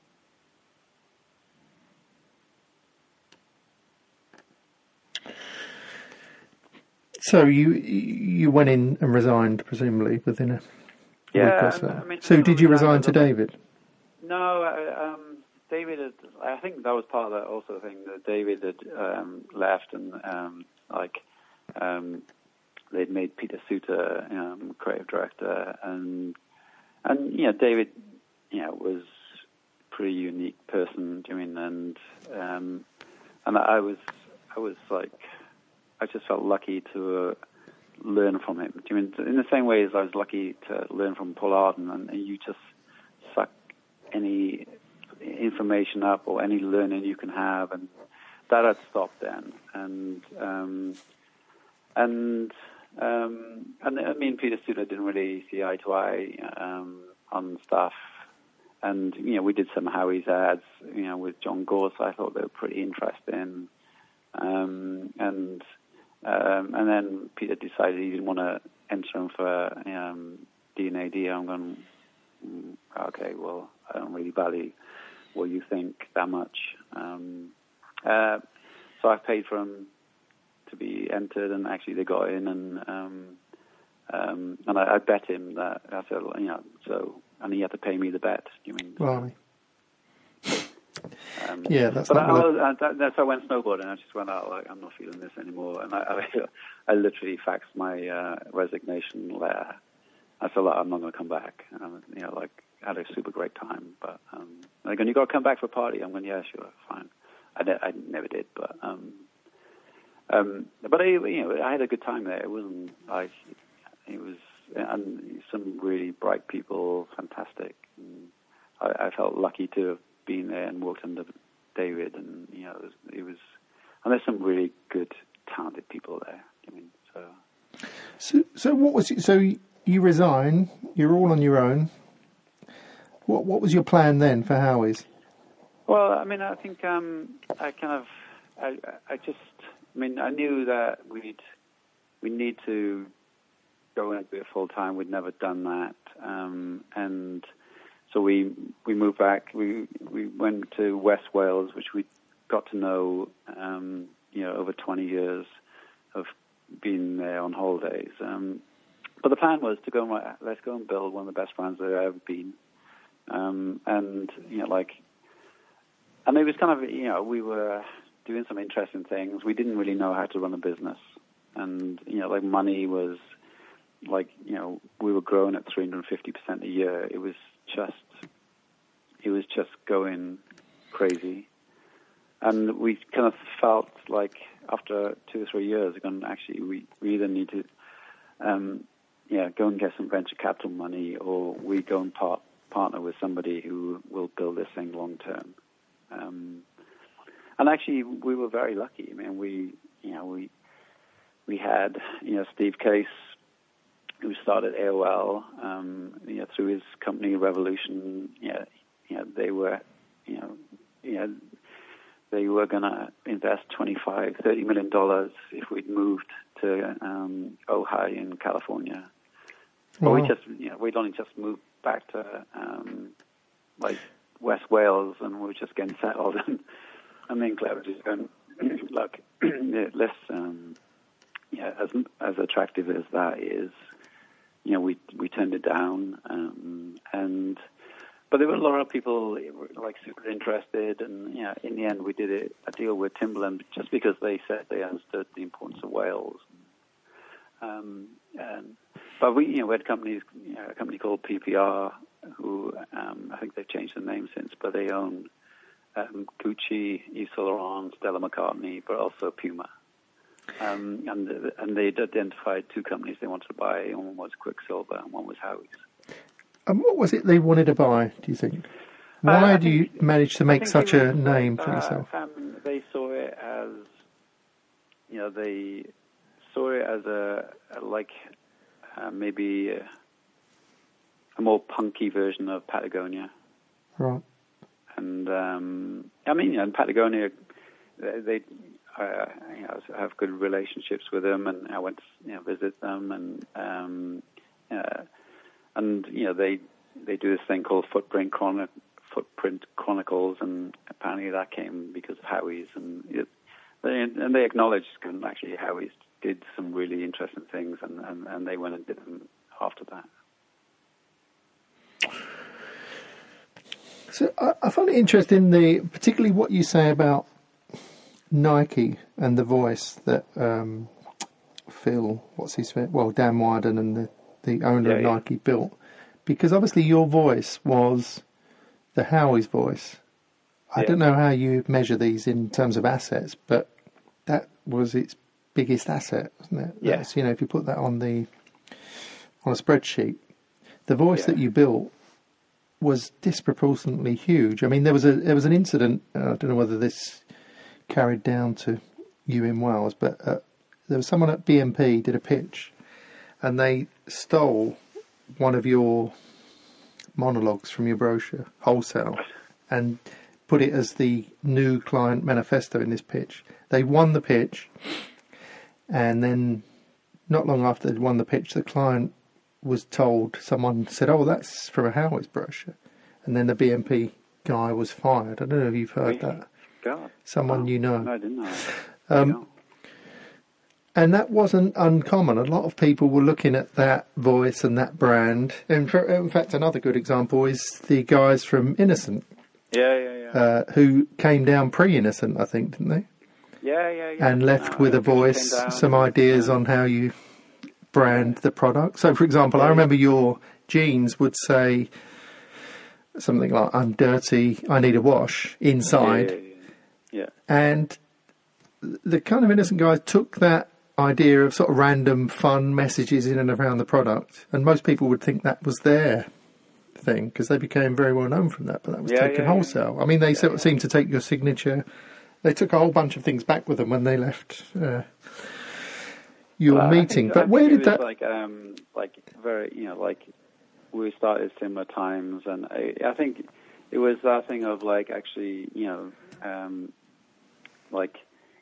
Speaker 1: So you you went in and resigned, presumably, within a
Speaker 2: yeah,
Speaker 1: week or so.
Speaker 2: I mean,
Speaker 1: so did you resign to David?
Speaker 2: No, I, um, David had, I think that was part of that also thing, that David had um, left and, um, like, um, they'd made Peter Suter um, creative director, and and you know David, you know, was a pretty unique person. I mean, and um, and I was I was like I just felt lucky to uh, learn from him. I mean, in the same way as I was lucky to learn from Paul Arden, and, and you just suck any information up or any learning you can have, and that had stopped then, and um, and. Um, and I mean, Peter Suter didn't really see eye to eye um, on stuff, and you know, we did some Howie's ads, you know, with John Gorse. I thought they were pretty interesting, um, and um, and then Peter decided he didn't want to enter him for um, D and A D. I'm going, mm, okay, well, I don't really value what you think that much, um, uh, so I paid for him to be entered, and actually they got in, and um, um, and I, I bet him that I said, you know, so and he had to pay me the bet. You mean?
Speaker 1: Blimey.
Speaker 2: Um,
Speaker 1: yeah, that's
Speaker 2: but
Speaker 1: not.
Speaker 2: I, I, was, I, that, that's how I went snowboarding. I just went out like I'm not feeling this anymore, and I, I, I literally faxed my uh, resignation letter. I said, like, I'm not going to come back. Um, you know, like I had a super great time, but um, they're going, you got to come back for a party. I'm going, yeah, sure, fine. I, ne- I never did, but. Um, Um, but I, you know, I had a good time there. It wasn't like it was, and some really bright people, fantastic. And I, I felt lucky to have been there and worked under David, and you know, it was, it was, and there's some really good, talented people there. I mean, so.
Speaker 1: So, so what was it? So you resign. You're all on your own. What What was your plan then for Howie's?
Speaker 2: Well, I mean, I think um, I kind of, I, I just. I mean, I knew that we'd we need to go and do it full time. We'd never done that, um, and so we we moved back. We we went to West Wales, which we got to know, um, you know, over twenty years of being there on holidays. Um, but the plan was to go and let's go and build one of the best brands that I've ever been, um, and you know, like, and it was kind of you know we were. doing some interesting things. We didn't really know how to run a business. And, you know, like money was like, you know, we were growing at three hundred fifty percent a year. It was just, it was just going crazy. And we kind of felt like after two or three years, going, actually, we, we either need to, um, yeah, go and get some venture capital money, or we go and part partner with somebody who will build this thing long term. Um, and actually, we were very lucky. I mean, we, you know, we we had, you know, Steve Case, who started A O L, um, you know, through his company Revolution. You know, you know, they were, you know, you know, they were going to invest twenty-five, thirty million dollars if we'd moved to um, Ojai in California. But wow. we just, you know, we'd only just moved back to um, like West Wales, and we were just getting settled. And I mean, Claire was just going, look, let's, um, yeah, as as attractive as that is, you know, we we turned it down, um, and but there were a lot of people like super interested, and you know, in the end, we did a, a deal with Timberland just because they said they understood the importance of whales. Um, and, but we, you know, we had companies, you know, a company called P P R, who um, I think they've changed the name since, but they own um, Gucci, Yves Saint Laurent, Stella McCartney, but also Puma. Um, and and they'd identified two companies they wanted to buy. One was Quicksilver, and one was Howie's.
Speaker 1: And what was it they wanted to buy, do you think? Why uh, do you manage to make such a name for
Speaker 2: uh,
Speaker 1: yourself?
Speaker 2: Um, they saw it as, you know, they saw it as a, a like uh, maybe a, a more punky version of Patagonia.
Speaker 1: Right.
Speaker 2: And, um, I mean, you know, in Patagonia, they, they uh, you know, have good relationships with them, and I went to, you know, visit them, and um, uh, and you know, they they do this thing called Footprint Chronic, Footprint Chronicles, and apparently that came because of Howie's, and it, they and they acknowledged and actually Howie's did some really interesting things, and, and, and they went and did them after that.
Speaker 1: So I, I find it interesting, the particularly what you say about Nike and the voice that um, Phil, what's his name? Well, Dan Wieden and the, the owner yeah, of yeah. Nike built, because obviously your voice was the Howie's voice. I yeah. don't know how you measure these in terms of assets, but that was its biggest asset, wasn't it?
Speaker 2: Yeah.
Speaker 1: That's, you know, if you put that on the on a spreadsheet, the voice yeah. that you built was disproportionately huge. I mean, there was a there was an incident. Uh, I don't know whether this carried down to you in Wales, but uh, there was someone at B N P did a pitch, and they stole one of your monologues from your brochure wholesale and put it as the new client manifesto in this pitch. They won the pitch, and then not long after they'd won the pitch, the client was told, someone said, oh, that's from a Howie's brochure. And then the B N P guy was fired. I don't know if you've heard really? that.
Speaker 2: God.
Speaker 1: Someone
Speaker 2: oh,
Speaker 1: you know.
Speaker 2: No, I didn't know.
Speaker 1: Um, and that wasn't uncommon. A lot of people were looking at that voice and that brand. And for, in fact, another good example is the guys from Innocent.
Speaker 2: Yeah, yeah, yeah.
Speaker 1: Uh, who came down pre-Innocent, I think, didn't they?
Speaker 2: Yeah, yeah, yeah.
Speaker 1: And left no, with a voice, some ideas on how you brand the product. So, for example, yeah, I remember yeah. your jeans would say something like, I'm dirty, I need a wash, inside.
Speaker 2: Yeah, yeah, yeah. yeah.
Speaker 1: And the kind of Innocent guys took that idea of sort of random fun messages in and around the product, and most people would think that was their thing because they became very well known from that, but that was
Speaker 2: yeah,
Speaker 1: taken
Speaker 2: yeah,
Speaker 1: wholesale.
Speaker 2: Yeah.
Speaker 1: I mean, they
Speaker 2: yeah,
Speaker 1: sort of
Speaker 2: yeah.
Speaker 1: seemed to take your signature. They took a whole bunch of things back with them when they left uh, your
Speaker 2: well,
Speaker 1: meeting.
Speaker 2: Think,
Speaker 1: but where did that?
Speaker 2: Like, um, like very, you know, like we started similar times, and I, I think it was that thing of like actually, you know, um, like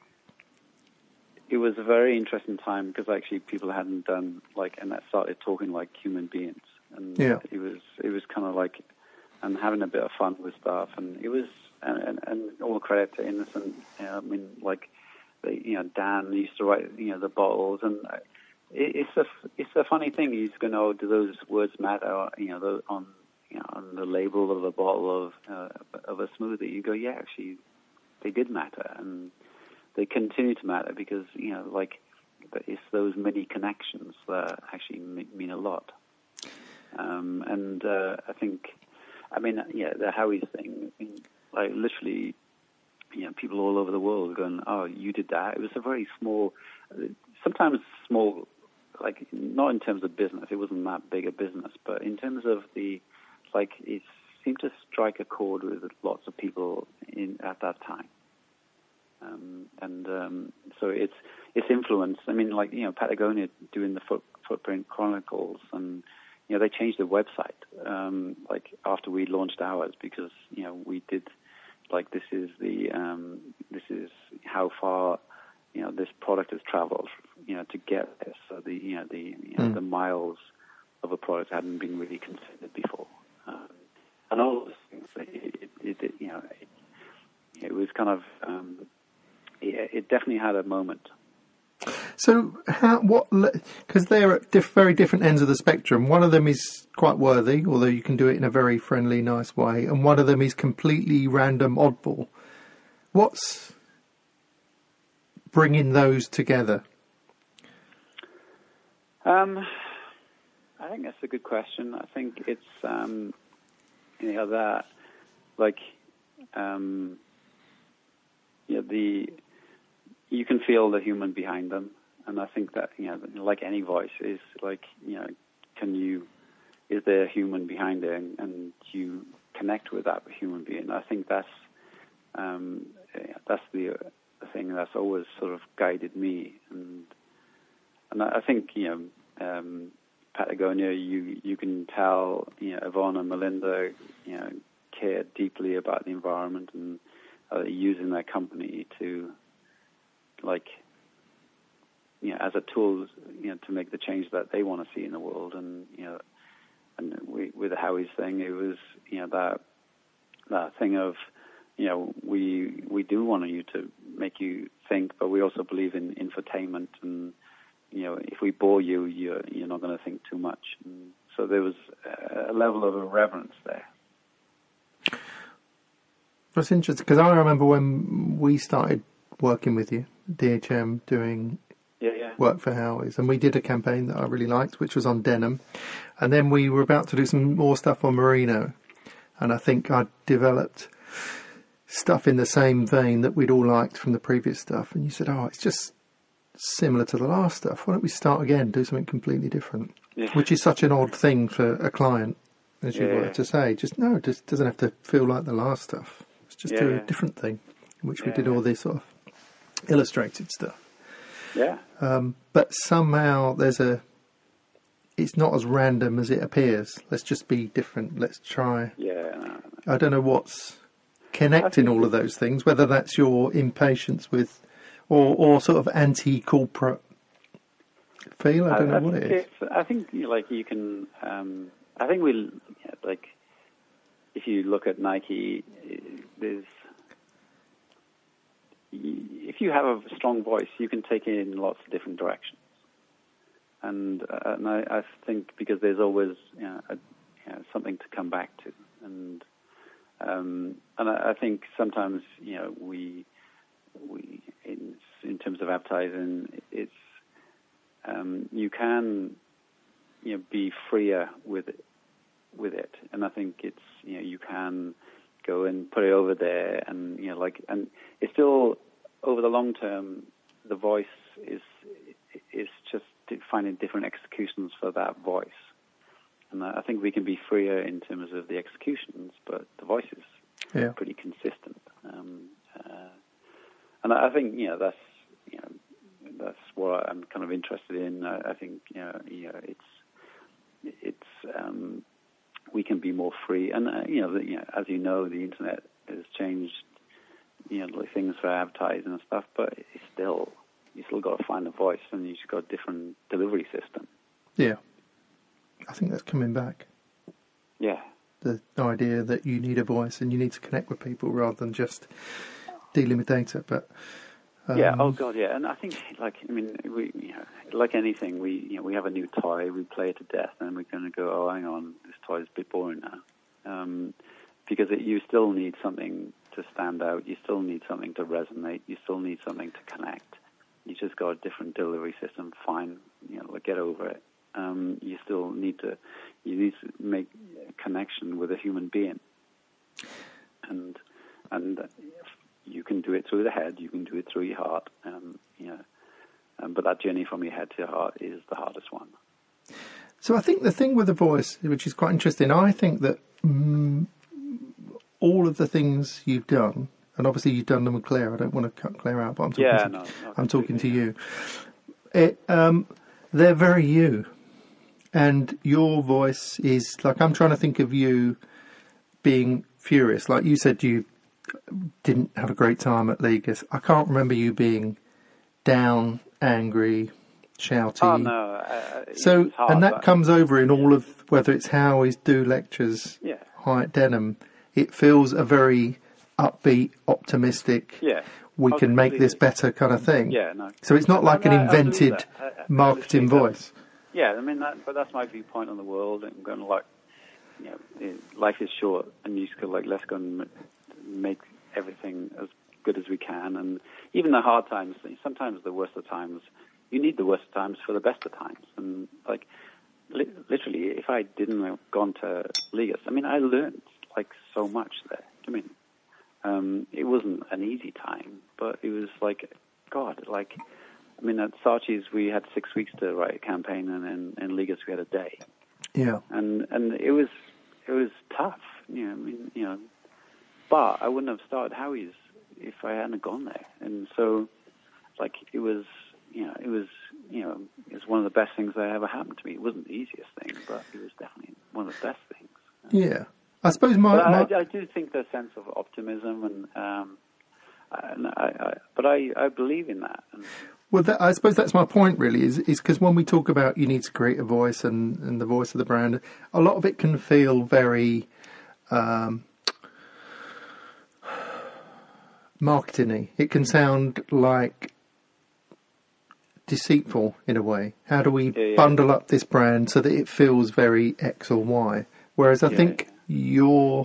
Speaker 2: it was a very interesting time because actually people hadn't done like, and that started talking like human beings, and
Speaker 1: yeah.
Speaker 2: it was it was kind of like, and having a bit of fun with stuff, and it was. And, and, and all credit to Innocent. You know, I mean, like, the, you know, Dan used to write, you know, the bottles, and it, it's a it's a funny thing. He's going, oh, do those words matter? You know, the, on you know on the label of a bottle of uh, of a smoothie, you go, yeah, actually, they did matter, and they continue to matter because you know, like, it's those many connections that actually mean a lot. Um, and uh, I think, I mean, yeah, the Howie's thing. I mean, like literally, you know, people all over the world going, "Oh, you did that." It was a very small, sometimes small, like not in terms of business. It wasn't that big a business, but in terms of the like it seemed to strike a chord with lots of people in at that time. Um, and um, so it's it's influenced. I mean, like you know, Patagonia doing the foot, Footprint Chronicles, and you know, they changed their website um, like after we launched ours because you know we did like this is the um, this is how far you know this product has traveled you know to get this. So the you know the you know, mm. the miles of a product hadn't been really considered before, um, and all those things. It, it, it you know it, it was kind of um, it, it definitely had a moment.
Speaker 1: So, how, what? Because they're at diff, very different ends of the spectrum. One of them is quite worthy, although you can do it in a very friendly, nice way, and one of them is completely random, oddball. What's bringing those together?
Speaker 2: Um, I think that's a good question. I think it's um, you know that like um, you know, the. You can feel the human behind them, and I think that you know, like any voice, is like you know, can you, is there a human behind it, and, and you connect with that human being? I think that's um, that's the, the thing that's always sort of guided me, and and I think you know, um, Patagonia, you you can tell you know, Yvonne and Melinda, you know, care deeply about the environment and uh, using their company to. Like, you know, as a tool, you know, to make the change that they want to see in the world, and you know, and we, with the Howie's thing, it was, you know, that that thing of, you know, we we do want you to make you think, but we also believe in infotainment, and you know, if we bore you, you're you're not going to think too much. And so there was a level of irreverence there.
Speaker 1: That's interesting because I remember when we started working with you. D H M doing
Speaker 2: yeah, yeah.
Speaker 1: work for Howie's, and we did a campaign that I really liked, which was on denim, and then we were about to do some more stuff on merino, and I think I developed stuff in the same vein that we'd all liked from the previous stuff, and you said, oh, it's just similar to the last stuff, why don't we start again, do something completely different,
Speaker 2: yeah.
Speaker 1: which is such an odd thing for a client, as you
Speaker 2: yeah,
Speaker 1: were
Speaker 2: yeah.
Speaker 1: to say, just no, it just doesn't have to feel like the last stuff, let's just
Speaker 2: yeah,
Speaker 1: do
Speaker 2: yeah.
Speaker 1: a different thing, which
Speaker 2: yeah,
Speaker 1: we did
Speaker 2: yeah.
Speaker 1: all this sort of illustrated stuff.
Speaker 2: Yeah.
Speaker 1: Um, but somehow there's a, it's not as random as it appears. Let's just be different. Let's try.
Speaker 2: Yeah. No, no.
Speaker 1: I don't know what's connecting all of those things, whether that's your impatience with, or, or sort of anti-corporate feel. I don't
Speaker 2: I,
Speaker 1: know
Speaker 2: I
Speaker 1: what it is.
Speaker 2: I think, you know, like, you can, um, I think we, yeah, like, if you look at Nike, there's, if you have a strong voice, you can take it in lots of different directions. And, uh, and I, I think because there's always you know, a, you know, something to come back to. And um, and I, I think sometimes, you know, we, we in, in terms of advertising, it's, um, you can, you know, be freer with it, with it. And I think it's, you know, you can go and put it over there, and you know, like, and it's still over the long term. The voice is is just finding different executions for that voice, and I think we can be freer in terms of the executions, but the voice is
Speaker 1: yeah.
Speaker 2: pretty consistent. Um, uh, and I think you know that's you know that's what I'm kind of interested in. I, I think you know, you know it's it's. Um, we can be more free, and uh, you know, the, you know, as you know, the internet has changed, you know, like things for advertising and stuff. But it's still, you still got to find a voice, and you've got a different delivery system.
Speaker 1: Yeah, I think that's coming back.
Speaker 2: Yeah,
Speaker 1: the idea that you need a voice and you need to connect with people rather than just dealing with data. But um,
Speaker 2: yeah, oh god, yeah, and I think, like, I mean, we, you know, like anything, we, you know, we have a new toy, we play it to death, and we're going to go, oh, hang on, this toy is a bit boring now, um, because it, you still need something to stand out, you still need something to resonate, you still need something to connect. You just got a different delivery system. Fine, you know, like, get over it. Um, you still need to, you need to make a connection with a human being, and and. You can do it through the head. You can do it through your heart. Um, you know, um, but that journey from your head to your heart is the hardest one.
Speaker 1: So I think the thing with the voice, which is quite interesting, I think that mm, all of the things you've done, and obviously you've done them with Claire. I don't want to cut Claire out, but I'm talking
Speaker 2: Yeah,
Speaker 1: to,
Speaker 2: no, no,
Speaker 1: I'm talking to
Speaker 2: completely,
Speaker 1: you. It, um, they're very you, and your voice is like, I'm trying to think of you being furious. Like you said, you didn't have a great time at Legas. I can't remember you being down, angry, shouty.
Speaker 2: Oh no, uh, it
Speaker 1: So,
Speaker 2: was hard,
Speaker 1: and that
Speaker 2: but,
Speaker 1: comes over in all of, whether it's Howie's Do Lectures,
Speaker 2: yeah,
Speaker 1: High at Denham, it feels a very upbeat, optimistic,
Speaker 2: yeah.
Speaker 1: we
Speaker 2: Oh,
Speaker 1: can make this
Speaker 2: completely.
Speaker 1: better kind of thing.
Speaker 2: Yeah, no.
Speaker 1: So it's not
Speaker 2: And-
Speaker 1: like
Speaker 2: and
Speaker 1: an
Speaker 2: I- I believe
Speaker 1: invented
Speaker 2: that. I- I-
Speaker 1: marketing
Speaker 2: literally, that's-
Speaker 1: voice.
Speaker 2: Yeah, I mean, that, but that's my viewpoint on the world. I'm going to like, you know, it- life is short, and you just go like, let's go and m- make everything as good as we can. And even the hard times, sometimes the worst of times, you need the worst of times for the best of times. And like, li- literally, if I didn't have gone to Legas, I mean, I learned like so much there. I mean, um, it wasn't an easy time, but it was like, God, like, I mean, at Saatchi's we had six weeks to write a campaign, and in, in Legas we had a day.
Speaker 1: Yeah.
Speaker 2: And and it was it was tough, you know. I mean, you know, but I wouldn't have started Howie's if I hadn't gone there. And so, like, it was, you know, it was, you know, it was one of the best things that ever happened to me. It wasn't the easiest thing, but it was definitely one of the best things.
Speaker 1: Yeah. I suppose my...
Speaker 2: But
Speaker 1: my
Speaker 2: I, I do think the sense of optimism, and um, and I, I but I, I believe in that. And,
Speaker 1: Well, that, I suppose that's my point, really, is is because when we talk about you need to create a voice and, and the voice of the brand, a lot of it can feel very um, marketing-y. It can sound like deceitful in a way. How do we
Speaker 2: Yeah, yeah.
Speaker 1: bundle up this brand so that it feels very X or Y? Whereas I
Speaker 2: Yeah,
Speaker 1: think your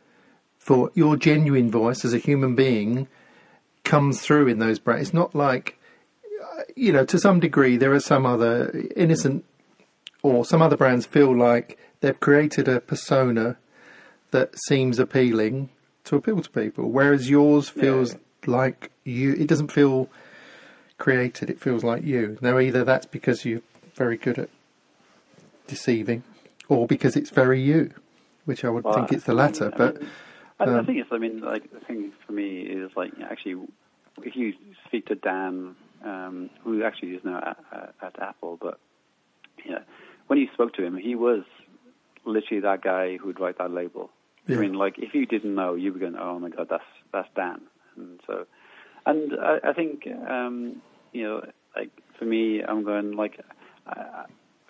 Speaker 1: for your genuine voice as a human being comes through in those brands. It's not like, you know, to some degree, there are some other innocent or some other brands feel like they've created a persona that seems appealing to appeal to people, whereas yours feels
Speaker 2: Yeah.
Speaker 1: like you. It doesn't feel created. It feels like you. Now, either that's because you're very good at deceiving, or because it's very you, which I would
Speaker 2: Well,
Speaker 1: think it's the
Speaker 2: I
Speaker 1: latter.
Speaker 2: mean, I
Speaker 1: but
Speaker 2: mean, I, I
Speaker 1: um,
Speaker 2: think it's. I mean, like the thing for me is like actually, if you speak to Dan, um, who actually is now at, at, at Apple, but yeah, when you spoke to him, he was literally that guy who'd write that label.
Speaker 1: Yeah.
Speaker 2: I mean, like if you didn't know, you were going, "Oh my God, that's that's Dan." And so, and I, I think um, you know, like for me, I'm going like I,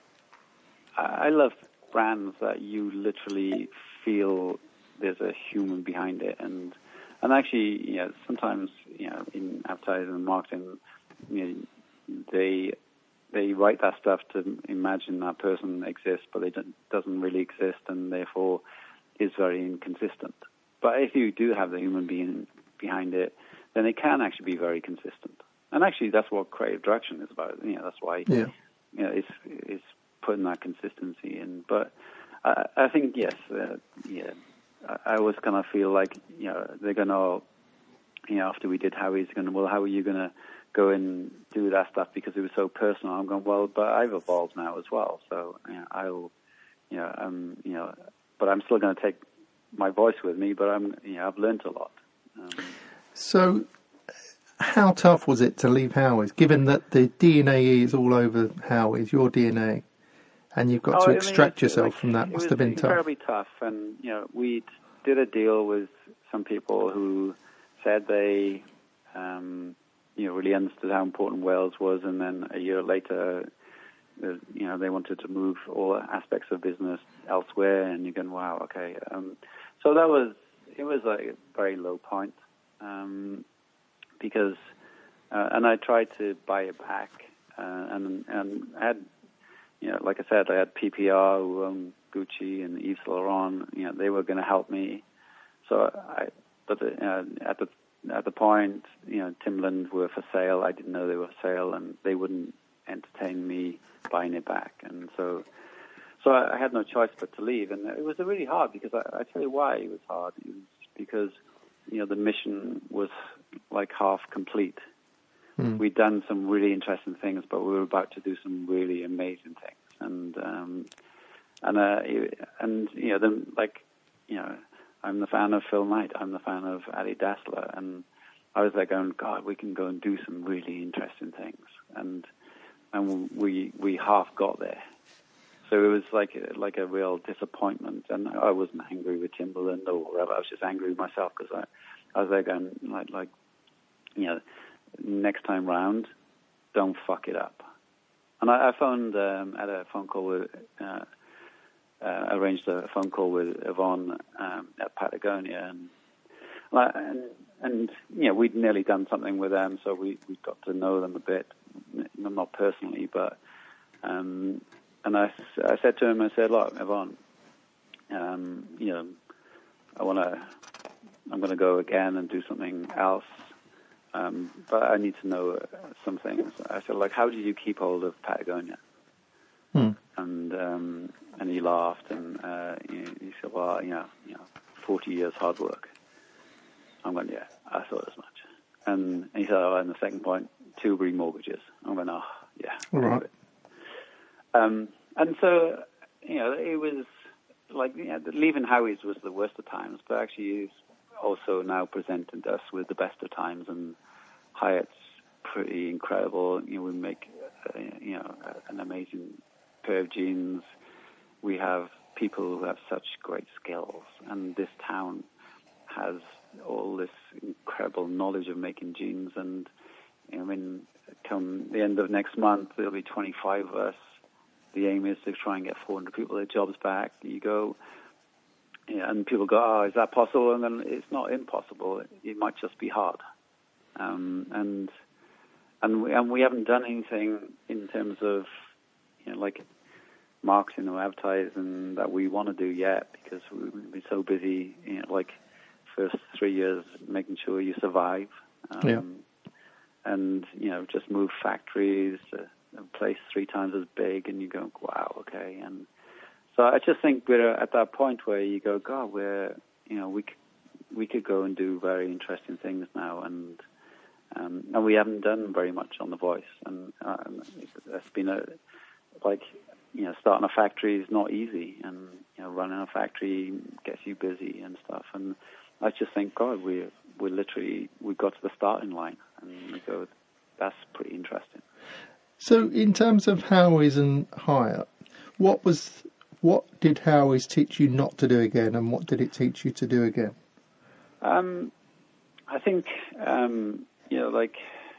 Speaker 2: I, I love brands that you literally feel there's a human behind it, and and actually, you know, sometimes, you know, in advertising and marketing, you know, they they write that stuff to imagine that person exists, but it doesn't really exist, and therefore is very inconsistent. But if you do have the human being behind it, then it can actually be very consistent. And actually, that's what creative direction is about. You know, that's why
Speaker 1: yeah,
Speaker 2: you know it's it's putting that consistency in. But I, I think yes, uh, yeah. I always kind of feel like, you know, they're going to, you know, after we did Howie's, going to, well, how are you going to go and do that stuff because it was so personal? I'm going, well, but I've evolved now as well. So, you know, I'll, you know, um, you know, but I'm still going to take my voice with me, but I'm, you know, I've learned a lot. Um,
Speaker 1: So, how tough was it to leave Howie's, given that the D N A is all over Howie's, your D N A, and you've got
Speaker 2: oh,
Speaker 1: to
Speaker 2: I mean,
Speaker 1: extract
Speaker 2: it's,
Speaker 1: yourself
Speaker 2: like,
Speaker 1: from that?
Speaker 2: it
Speaker 1: Must
Speaker 2: was
Speaker 1: have been tough.
Speaker 2: incredibly tough. And, you know, we did a deal with some people who said they, um, you know, really understood how important Wales was, and then a year later, uh, you know, they wanted to move all aspects of business elsewhere, and you're going, wow, okay. Um, so that was, it was like a very low point, um, because, uh, and I tried to buy it back, uh, and, and I had, you know, like I said, I had P P R who owned Gucci and Yves Saint Laurent. You know, they were going to help me. So I, but the, uh, at the at the point, you know, Timberland were for sale. I didn't know they were for sale, and they wouldn't entertain me buying it back. And so, so I, I had no choice but to leave. And it was really hard because I, I tell you why it was hard. It was because, you know, the mission was like half complete.
Speaker 1: Mm.
Speaker 2: We'd done some really interesting things, but we were about to do some really amazing things. And um, and uh, and you know, then like you know, I'm the fan of Phil Knight. I'm the fan of Adi Dassler. And I was there going, God, we can go and do some really interesting things. And and we we half got there. So it was like a, like a real disappointment. And I wasn't angry with Timbaland or whatever. I was just angry with myself because I, I was there going, like, like, you know, next time round, don't fuck it up. And I, I phoned, um, had a phone call with, uh, uh, arranged a phone call with Yvonne um, at Patagonia. And, and, and, you know, we'd nearly done something with them, so we, we got to know them a bit, not personally, but... Um, And I, I said to him, I said, look, Yvonne, um, you know, I want to, I'm going to go again and do something else, um, but I need to know uh, some things. I said, like, how did you keep hold of Patagonia?
Speaker 1: Hmm.
Speaker 2: And um, and he laughed and uh, he, he said, well, you know, you know, forty years hard work. I'm going, yeah, I thought as much. And he said, oh, and the second point, two remortgages. I'm going, oh, yeah,
Speaker 1: all right.
Speaker 2: it. Um, and so, you know, it was like, you know, leaving Howie's was the worst of times, but actually he's also now presented us with the best of times, and Hyatt's pretty incredible. You know, we make, uh, you know, an amazing pair of jeans. We have people who have such great skills, and this town has all this incredible knowledge of making jeans. And, you know, I mean, come the end of next month, there'll be twenty-five of us. The aim is to try and get four hundred people their jobs back. You go, you know, and people go, oh, is that possible? And then it's not impossible. It, it might just be hard. Um, and and we, and we haven't done anything in terms of, you know, like marketing or advertising that we want to do yet, because we've been so busy, you know, like first three years making sure you survive. Um,
Speaker 1: yeah.
Speaker 2: And, you know, just move factories to a place three times as big, and you go, wow, okay. And so I just think we're at that point where you go, God, we're, you know, we could, we could go and do very interesting things now, and um, and we haven't done very much on The Voice, and um, it's been a like, you know, starting a factory is not easy, and you know, running a factory gets you busy and stuff, and I just think, God, we we literally we got to the starting line, and we go, that's pretty interesting.
Speaker 1: So, in terms of Howie's and Hyatt, what was what did Howie's teach you not to do again, and what did it teach you to do again?
Speaker 2: Um, I think um, you know, like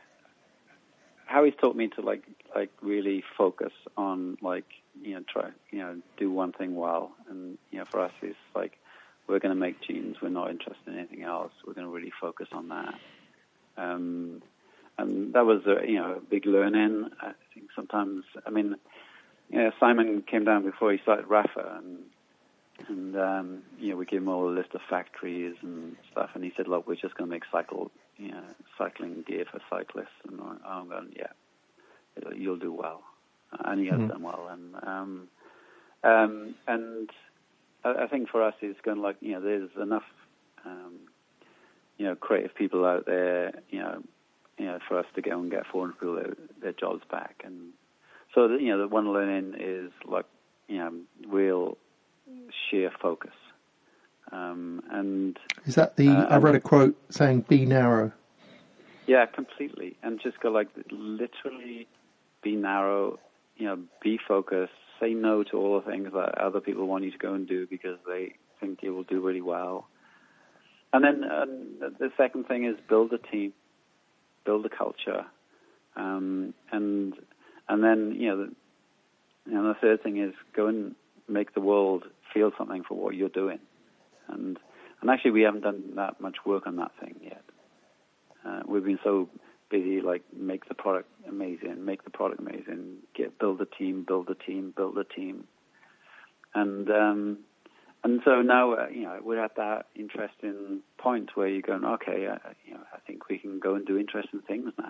Speaker 2: Howie's taught me to like like really focus on like you know try you know do one thing well, and you know for us it's like we're going to make jeans. We're not interested in anything else. We're going to really focus on that. Um, And that was, a, you know, a big learning. I think sometimes, I mean, you know, Simon came down before he started Rafa, and, and um, you know, we gave him all a list of factories and stuff, and he said, look, we're just going to make cycle, you know, cycling gear for cyclists. And I'm going, yeah, you'll do well. And he has mm-hmm. done well. And um, um, and I, I think for us, it's going like, you know, there's enough, um, you know, creative people out there, you know, you know, for us to go and get four hundred people their, their jobs back. And so, the, you know, the one learning is like, you know, real sheer focus. Um, and
Speaker 1: is that the, uh, I read a quote saying, be narrow.
Speaker 2: Yeah, completely. And just go like, literally be narrow, you know, be focused, say no to all the things that other people want you to go and do because they think you will do really well. And then uh, the second thing is build a team. Build a culture, um, and and then you know, the, you know, the third thing is go and make the world feel something for what you're doing, and and actually we haven't done that much work on that thing yet. Uh, we've been so busy, like make the product amazing, make the product amazing, get build a team, build a team, build a team, and um, and so now uh, you know we're at that interesting point where you're going, okay, uh, you know, I think we can go and do interesting things now.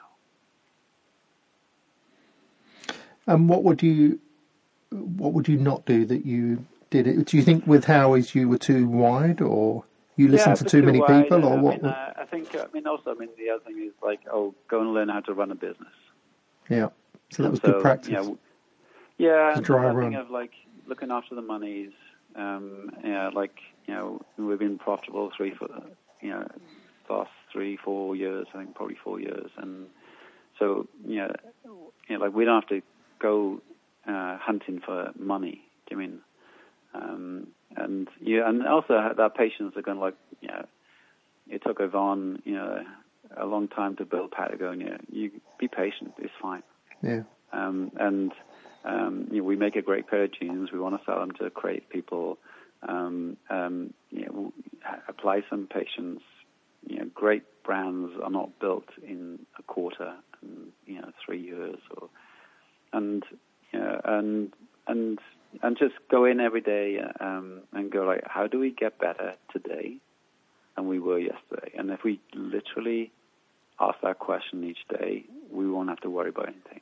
Speaker 1: And what would you, what would you not do that you did it? Do you think with Howie's you were too wide, or you listened
Speaker 2: yeah,
Speaker 1: to too, too many
Speaker 2: wide,
Speaker 1: people, or
Speaker 2: I
Speaker 1: what?
Speaker 2: Mean, uh, I think. I mean, also, I mean, the other thing is like, oh, go and learn how to run a business.
Speaker 1: Yeah. So that was
Speaker 2: so,
Speaker 1: good practice.
Speaker 2: You know, yeah,
Speaker 1: the dry
Speaker 2: that
Speaker 1: run.
Speaker 2: thing of like looking after the monies. um, yeah, like you know, we've been profitable three for you know, last three, four years. I think probably four years, and so you know, you know, like we don't have to go uh, hunting for money. Do you mean? Um, and yeah, and also that patients are going like, you know, it took Yvonne, you know, a long time to build Patagonia. You be patient; it's fine.
Speaker 1: Yeah.
Speaker 2: Um, and um, you know, we make a great pair of jeans. We want to sell them to creative people. Um, um, you know, apply some patience. You know, great brands are not built in a quarter, and you know, three years, or and you know, and and and just go in every day um, and go like, how do we get better today than we were yesterday? And if we literally ask that question each day, we won't have to worry about anything.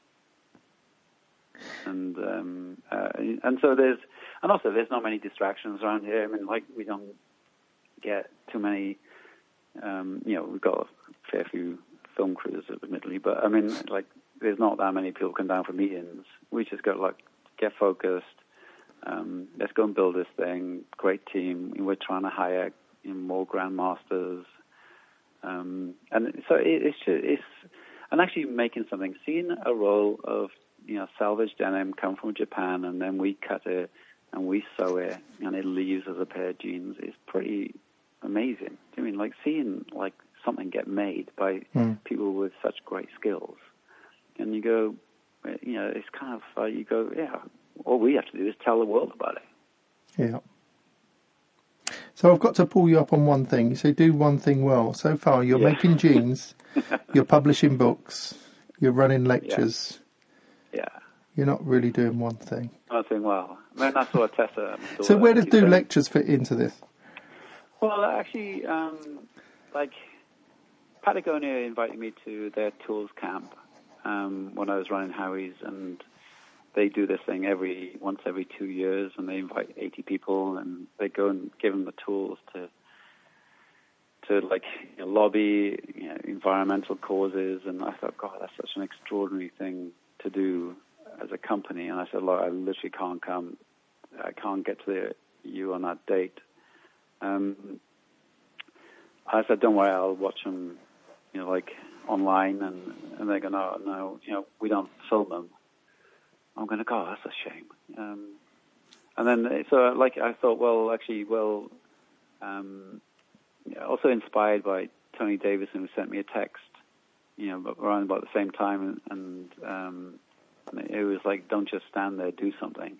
Speaker 2: And um, uh, and so there's, and also there's not many distractions around here. I mean, like we don't get too many. Um, you know, we've got a fair few film crews, admittedly, but I mean, like there's not that many people come down for meetings. We just got like get focused. Um, let's go and build this thing. Great team. We're trying to hire you know, more grandmasters, um, and so it, it's just, it's and actually making something. Seeing a roll of you know salvage denim come from Japan, and then we cut it and we sew it, and it leaves as a pair of jeans is pretty amazing. I mean, like seeing like something get made by mm. people with such great skills, and you go, you know, it's kind of uh, you go, yeah. All we have to do is tell the world about it.
Speaker 1: Yeah. So I've got to pull you up on one thing. You say do one thing well. So far, you're
Speaker 2: yeah.
Speaker 1: making jeans, you're publishing books, you're running lectures.
Speaker 2: Yeah. yeah.
Speaker 1: You're not really doing one thing.
Speaker 2: Not doing well. I mean, that's what Tessa.
Speaker 1: So where does do saying. lectures fit into this?
Speaker 2: Well, actually, um, like Patagonia invited me to their tools camp um, when I was running Howie's, and they do this thing every once every two years, and they invite eighty people, and they go and give them the tools to to like you know, lobby you know, environmental causes. And I thought, God, that's such an extraordinary thing to do as a company. And I said, look, I literally can't come. I can't get to the, you on that date. Um, I said, don't worry, I'll watch them, you know, like online, and and they go, no, no, you know, we don't film them. I'm going to go, oh, that's a shame. Um, and then, so like, I thought, well, actually, well, um, also inspired by Tony Davison, who sent me a text, you know, around about the same time, and, um, and it was like, don't just stand there, do something.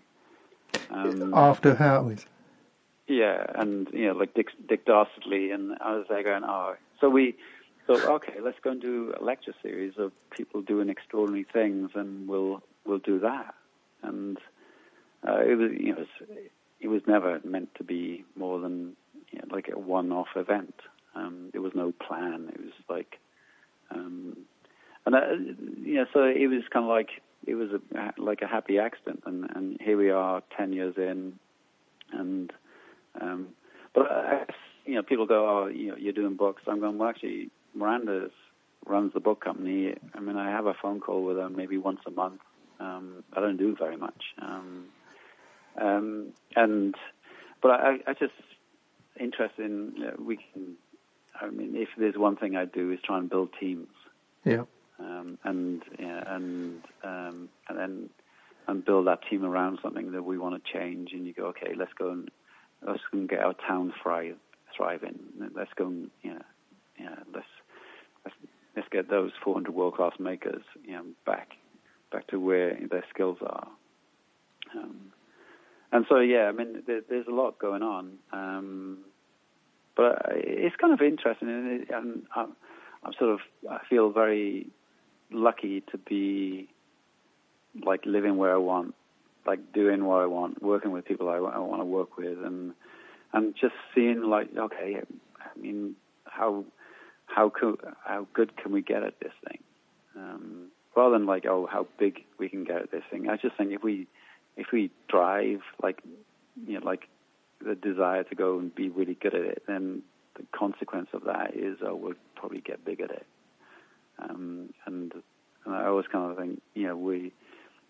Speaker 2: Um,
Speaker 1: After Howie's.
Speaker 2: Yeah, and, you know, like Dick, Dick Dastardly, and I was there going, oh, so we thought, okay, let's go and do a lecture series of people doing extraordinary things, and we'll we'll do that. And uh, it was, you know, it was, it was never meant to be more than you know, like a one-off event. Um, there was no plan. It was like, um, and uh, you know, so it was kind of like it was a, like a happy accident, and, and here we are, ten years in, and um, but I, you know, people go, oh, you know, you're doing books. I'm going, well, actually, Miranda's runs the book company. I mean, I have a phone call with her maybe once a month. Um, I don't do very much, um, um, and but I, I just interested in you know, we can. I mean, if there's one thing I do is try and build teams.
Speaker 1: Yeah.
Speaker 2: Um, and yeah, and um, and then and build that team around something that we want to change. And you go, okay, let's go and let's go and get our town thrive, thriving. Let's go and you know, yeah, let's let's let's get those four hundred world class makers, you know, back. back to where their skills are. Um, and so, yeah, I mean, there, there's a lot going on. Um, but it's kind of interesting, and, it, and I'm, I'm sort of, I feel very lucky to be, like, living where I want, like, doing what I want, working with people I, I want to work with, and and just seeing, like, okay, I mean, how how, co- how good can we get at this thing? Um, rather than like, oh, how big we can get at this thing. I just think if we, if we drive like, you know, like the desire to go and be really good at it, then the consequence of that is, oh, we'll probably get big at it. Um, and, and I always kind of think, you know, we,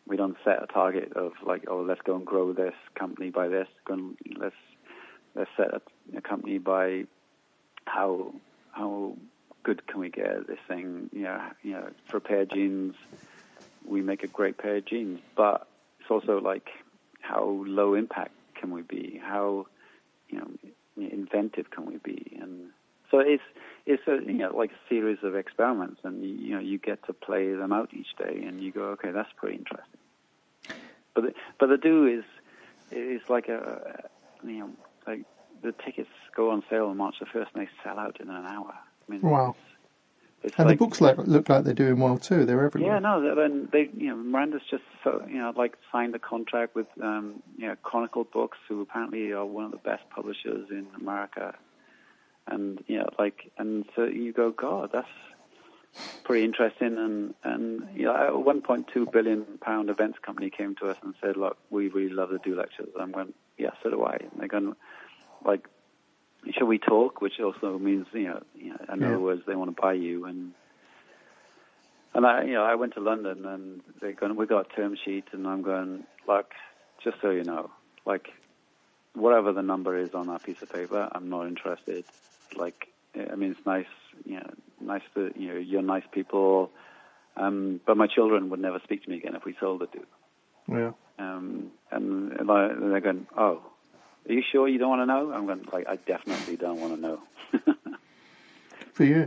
Speaker 2: we don't set a target of like, oh, let's go and grow this company by this. Go and, let's let's set a, a company by how how good can we get this thing? You know, you know, for a pair of jeans, we make a great pair of jeans. But it's also like, how low impact can we be? How, you know, inventive can we be? And so it's it's a, you know, like a series of experiments, and you, you know, you get to play them out each day, and you go, okay, that's pretty interesting. But the, but the do is is like a, you know, like the tickets go on sale on March the first, and they sell out in an hour. I mean,
Speaker 1: wow.
Speaker 2: It's, it's
Speaker 1: and
Speaker 2: like,
Speaker 1: the books like, look like they're doing well too. They're everywhere.
Speaker 2: Yeah, no, then they, you know, Miranda's just so, you know, like signed a contract with, um, you know, Chronicle Books, who apparently are one of the best publishers in America, and you know, like, and so you go, God, that's pretty interesting, and and you know, a one point two billion pound events company came to us and said, look, we really love to do lectures. And I'm going, yeah, so do I. And they're going, like, shall we talk? Which also means, you know, you know in yeah. other words, they want to buy you. And and I, you know, I went to London, and they're going, we got a term sheet, and I'm going, look, just so you know, like, whatever the number is on that piece of paper, I'm not interested. Like, I mean, it's nice, you know, nice to, you know, you're nice people, um, but my children would never speak to me again if we sold it to.
Speaker 1: Yeah.
Speaker 2: Um, and, and they're going, oh, are you sure you don't want to know? I'm going, like, I definitely don't want to know.
Speaker 1: For you.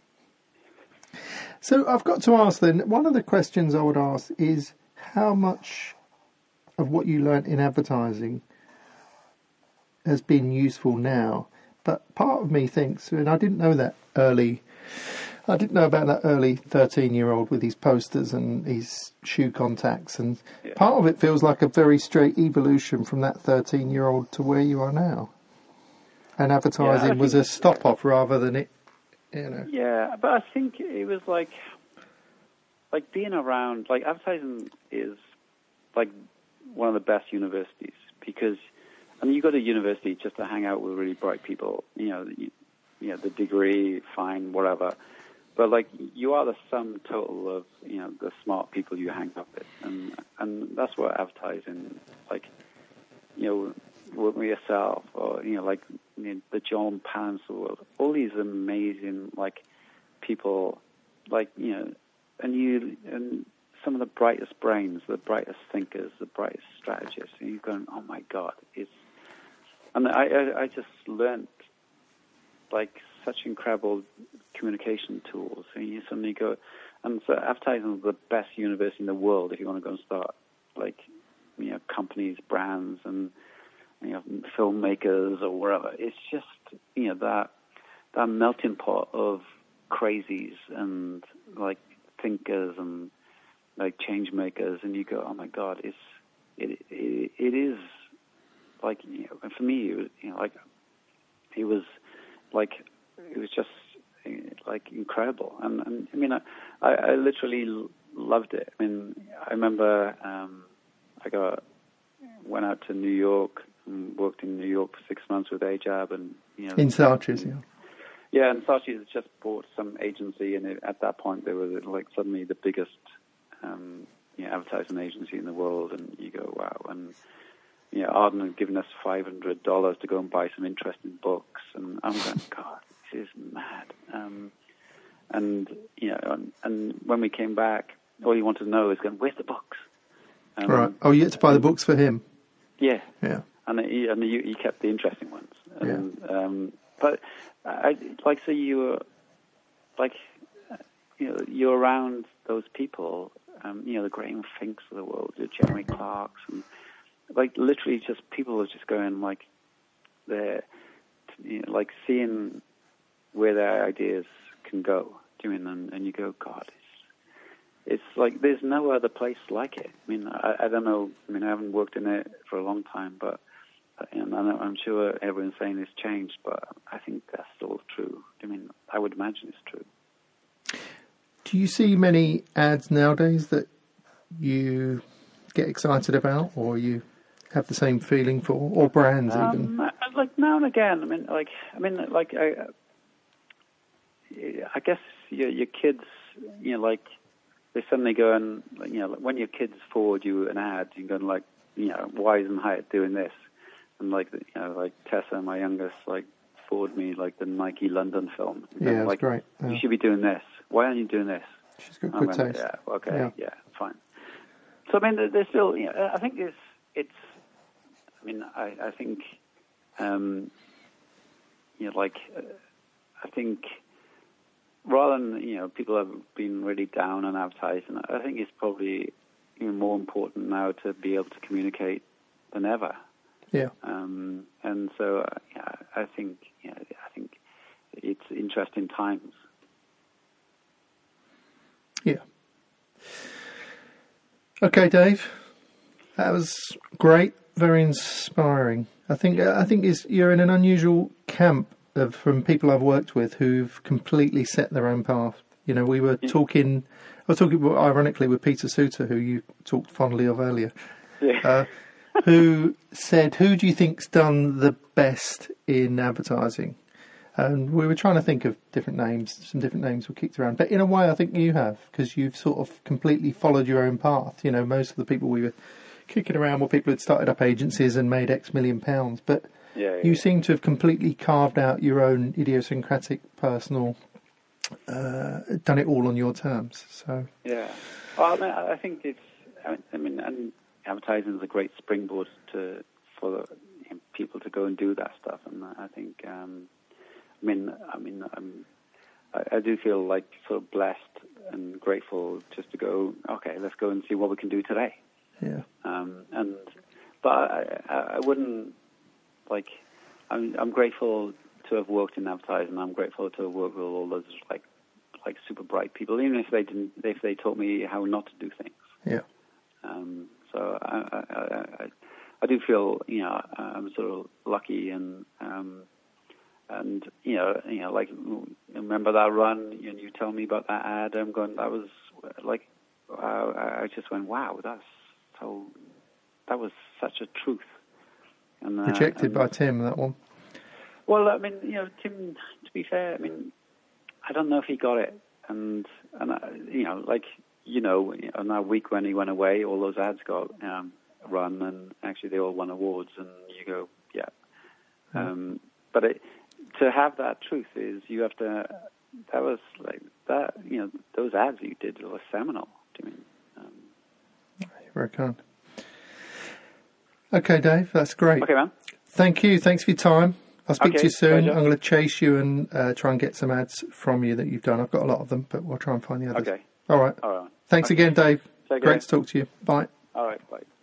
Speaker 1: So I've got to ask then, one of the questions I would ask is how much of what you learnt in advertising has been useful now? But part of me thinks, and I didn't know that early, I didn't know about that early thirteen-year-old with his posters and his shoe contacts, and yeah. part of it feels like a very straight evolution from that thirteen-year-old to where you are now. And advertising yeah, was a stop-off rather than it, you know.
Speaker 2: Yeah, but I think it was like, like being around, like advertising is like one of the best universities, because I mean, you go to university just to hang out with really bright people, you know, you, you know, the degree, fine, whatever. But, like, you are the sum total of, you know, the smart people you hang up with. And and that's what advertising, like, you know, work with yourself, or, you know, like, you know, the John Pallants of the world, all these amazing, like, people, like, you know, and you, and some of the brightest brains, the brightest thinkers, the brightest strategists, and you're going, oh, my God, it's, and I, I, I just learned, like, such incredible communication tools. And you suddenly go, and so advertising is the best university in the world if you want to go and start, like, you know, companies, brands, and, you know, filmmakers or wherever. It's just, you know, that that melting pot of crazies and, like, thinkers and, like, change makers, and you go, oh, my God, it's it it, it is. Like, you know, and for me, it was, you know, like, it was, like, it was just, like, incredible. And, and I mean, I, I literally loved it. I mean, I remember um, I got, went out to New York and worked in New York for six months with Ajab, and, you know.
Speaker 1: In Saatchi's, yeah.
Speaker 2: Yeah, and Saatchi's just bought some agency, and it, at that point, they were, like, suddenly the biggest, um, you know, advertising agency in the world, and you go, wow. And, you know, Arden had given us five hundred dollars to go and buy some interesting books, and I'm going, God, this is mad. Um, and, you know, and, and when we came back, all you wanted to know is going, where's the books? Um,
Speaker 1: right. Oh, you had to buy the books for him?
Speaker 2: Yeah.
Speaker 1: Yeah.
Speaker 2: And he, and he, he kept the interesting ones. And,
Speaker 1: yeah.
Speaker 2: Um, but, I, like, so you were, like, you know, you're around those people, um, you know, the Graham Finks of the world, the Jeremy Clarks, and, like, literally just people are just going, like, they're, you know, like, seeing where their ideas can go. Do you mean? And, and you go, God, it's, it's like there's no other place like it. I mean, I, I don't know. I mean, I haven't worked in it for a long time, but, and I'm sure everyone's saying it's changed, but I think that's still true. I mean, I would imagine it's true.
Speaker 1: Do you see many ads nowadays that you get excited about, or you have the same feeling for, or brands
Speaker 2: um,
Speaker 1: even?
Speaker 2: Like now and again. I mean, like I mean, like I, I guess your, your kids, you know, like they suddenly go and, you know, when your kids forward you an ad, you're going like, you know, why isn't Hyatt doing this? And like, you know, like Tessa, my youngest, like forward me like the Nike London film.
Speaker 1: Yeah, that's
Speaker 2: like,
Speaker 1: great.
Speaker 2: You
Speaker 1: Yeah.
Speaker 2: should be doing this. Why aren't you doing this?
Speaker 1: She's got
Speaker 2: I'm
Speaker 1: good
Speaker 2: going,
Speaker 1: taste.
Speaker 2: Yeah, okay,
Speaker 1: Yeah.
Speaker 2: yeah, fine. So I mean, there's still, you know, I think it's, it's. I mean, I, I think, um, you know, like, uh, I think. Rather than, you know, people have been really down on advertising, I think it's probably even more important now to be able to communicate than ever.
Speaker 1: Yeah.
Speaker 2: Um, and so, uh, yeah, I think, you know, I think it's interesting times.
Speaker 1: Yeah. Okay, Dave. That was great. Very inspiring. I think I think is you're in an unusual camp of from people I've worked with who've completely set their own path. You know, we were talking. I was talking, ironically, with Peter Suter, who you talked fondly of earlier,
Speaker 2: Yeah.
Speaker 1: uh, who said, "Who do you think's done the best in advertising?" And we were trying to think of different names. Some different names were kicked around, but in a way, I think you have, because you've sort of completely followed your own path. You know, most of the people we were kicking around were people who'd started up agencies and made X million pounds, but
Speaker 2: Yeah, yeah,
Speaker 1: you
Speaker 2: yeah.
Speaker 1: seem to have completely carved out your own idiosyncratic, personal, uh, done it all on your terms. So
Speaker 2: Yeah. Well, I mean, I think it's. I mean, I mean, and advertising is a great springboard to for the, you know, people to go and do that stuff. And I think, um, I mean, I mean, I'm, I, I do feel like sort of blessed and grateful just to go. Okay, let's go and see what we can do today.
Speaker 1: yeah,
Speaker 2: Um, and but I, I, I wouldn't like. I'm, I'm grateful to have worked in advertising. I'm grateful to have worked with all those like like super bright people, even if they didn't, if they taught me how not to do things.
Speaker 1: yeah,
Speaker 2: Um, so I, I, I, I, I do feel, you know, I'm sort of lucky, and um, and you know, you know, like remember that run, and you tell me about that ad. I'm going, that was like, uh, I just went, wow, that's so, that was such a truth. And, uh,
Speaker 1: rejected
Speaker 2: and,
Speaker 1: by Tim, that one.
Speaker 2: Well, I mean, you know, Tim, to be fair, I mean, I don't know if he got it. And, and uh, you know, like, you know, on that week when he went away, all those ads got um, run, and actually they all won awards, and you go, yeah. Um, but it, to have that truth is you have to, that was like, that, you know, those ads you did were seminal to me. Um,
Speaker 1: You're very kind. Okay, Dave, that's great.
Speaker 2: okay, man.
Speaker 1: Thank you. Thanks for your time. I'll speak
Speaker 2: Okay,
Speaker 1: to you soon.
Speaker 2: pleasure.
Speaker 1: I'm going to chase you and uh, try and get some ads from you that you've done. I've got a lot of them, but we'll try and find the others.
Speaker 2: Okay.
Speaker 1: All right.
Speaker 2: All right.
Speaker 1: Thanks
Speaker 2: Okay.
Speaker 1: again, Dave.
Speaker 2: Take
Speaker 1: Great
Speaker 2: care.
Speaker 1: to talk to you. Bye.
Speaker 2: All right, bye.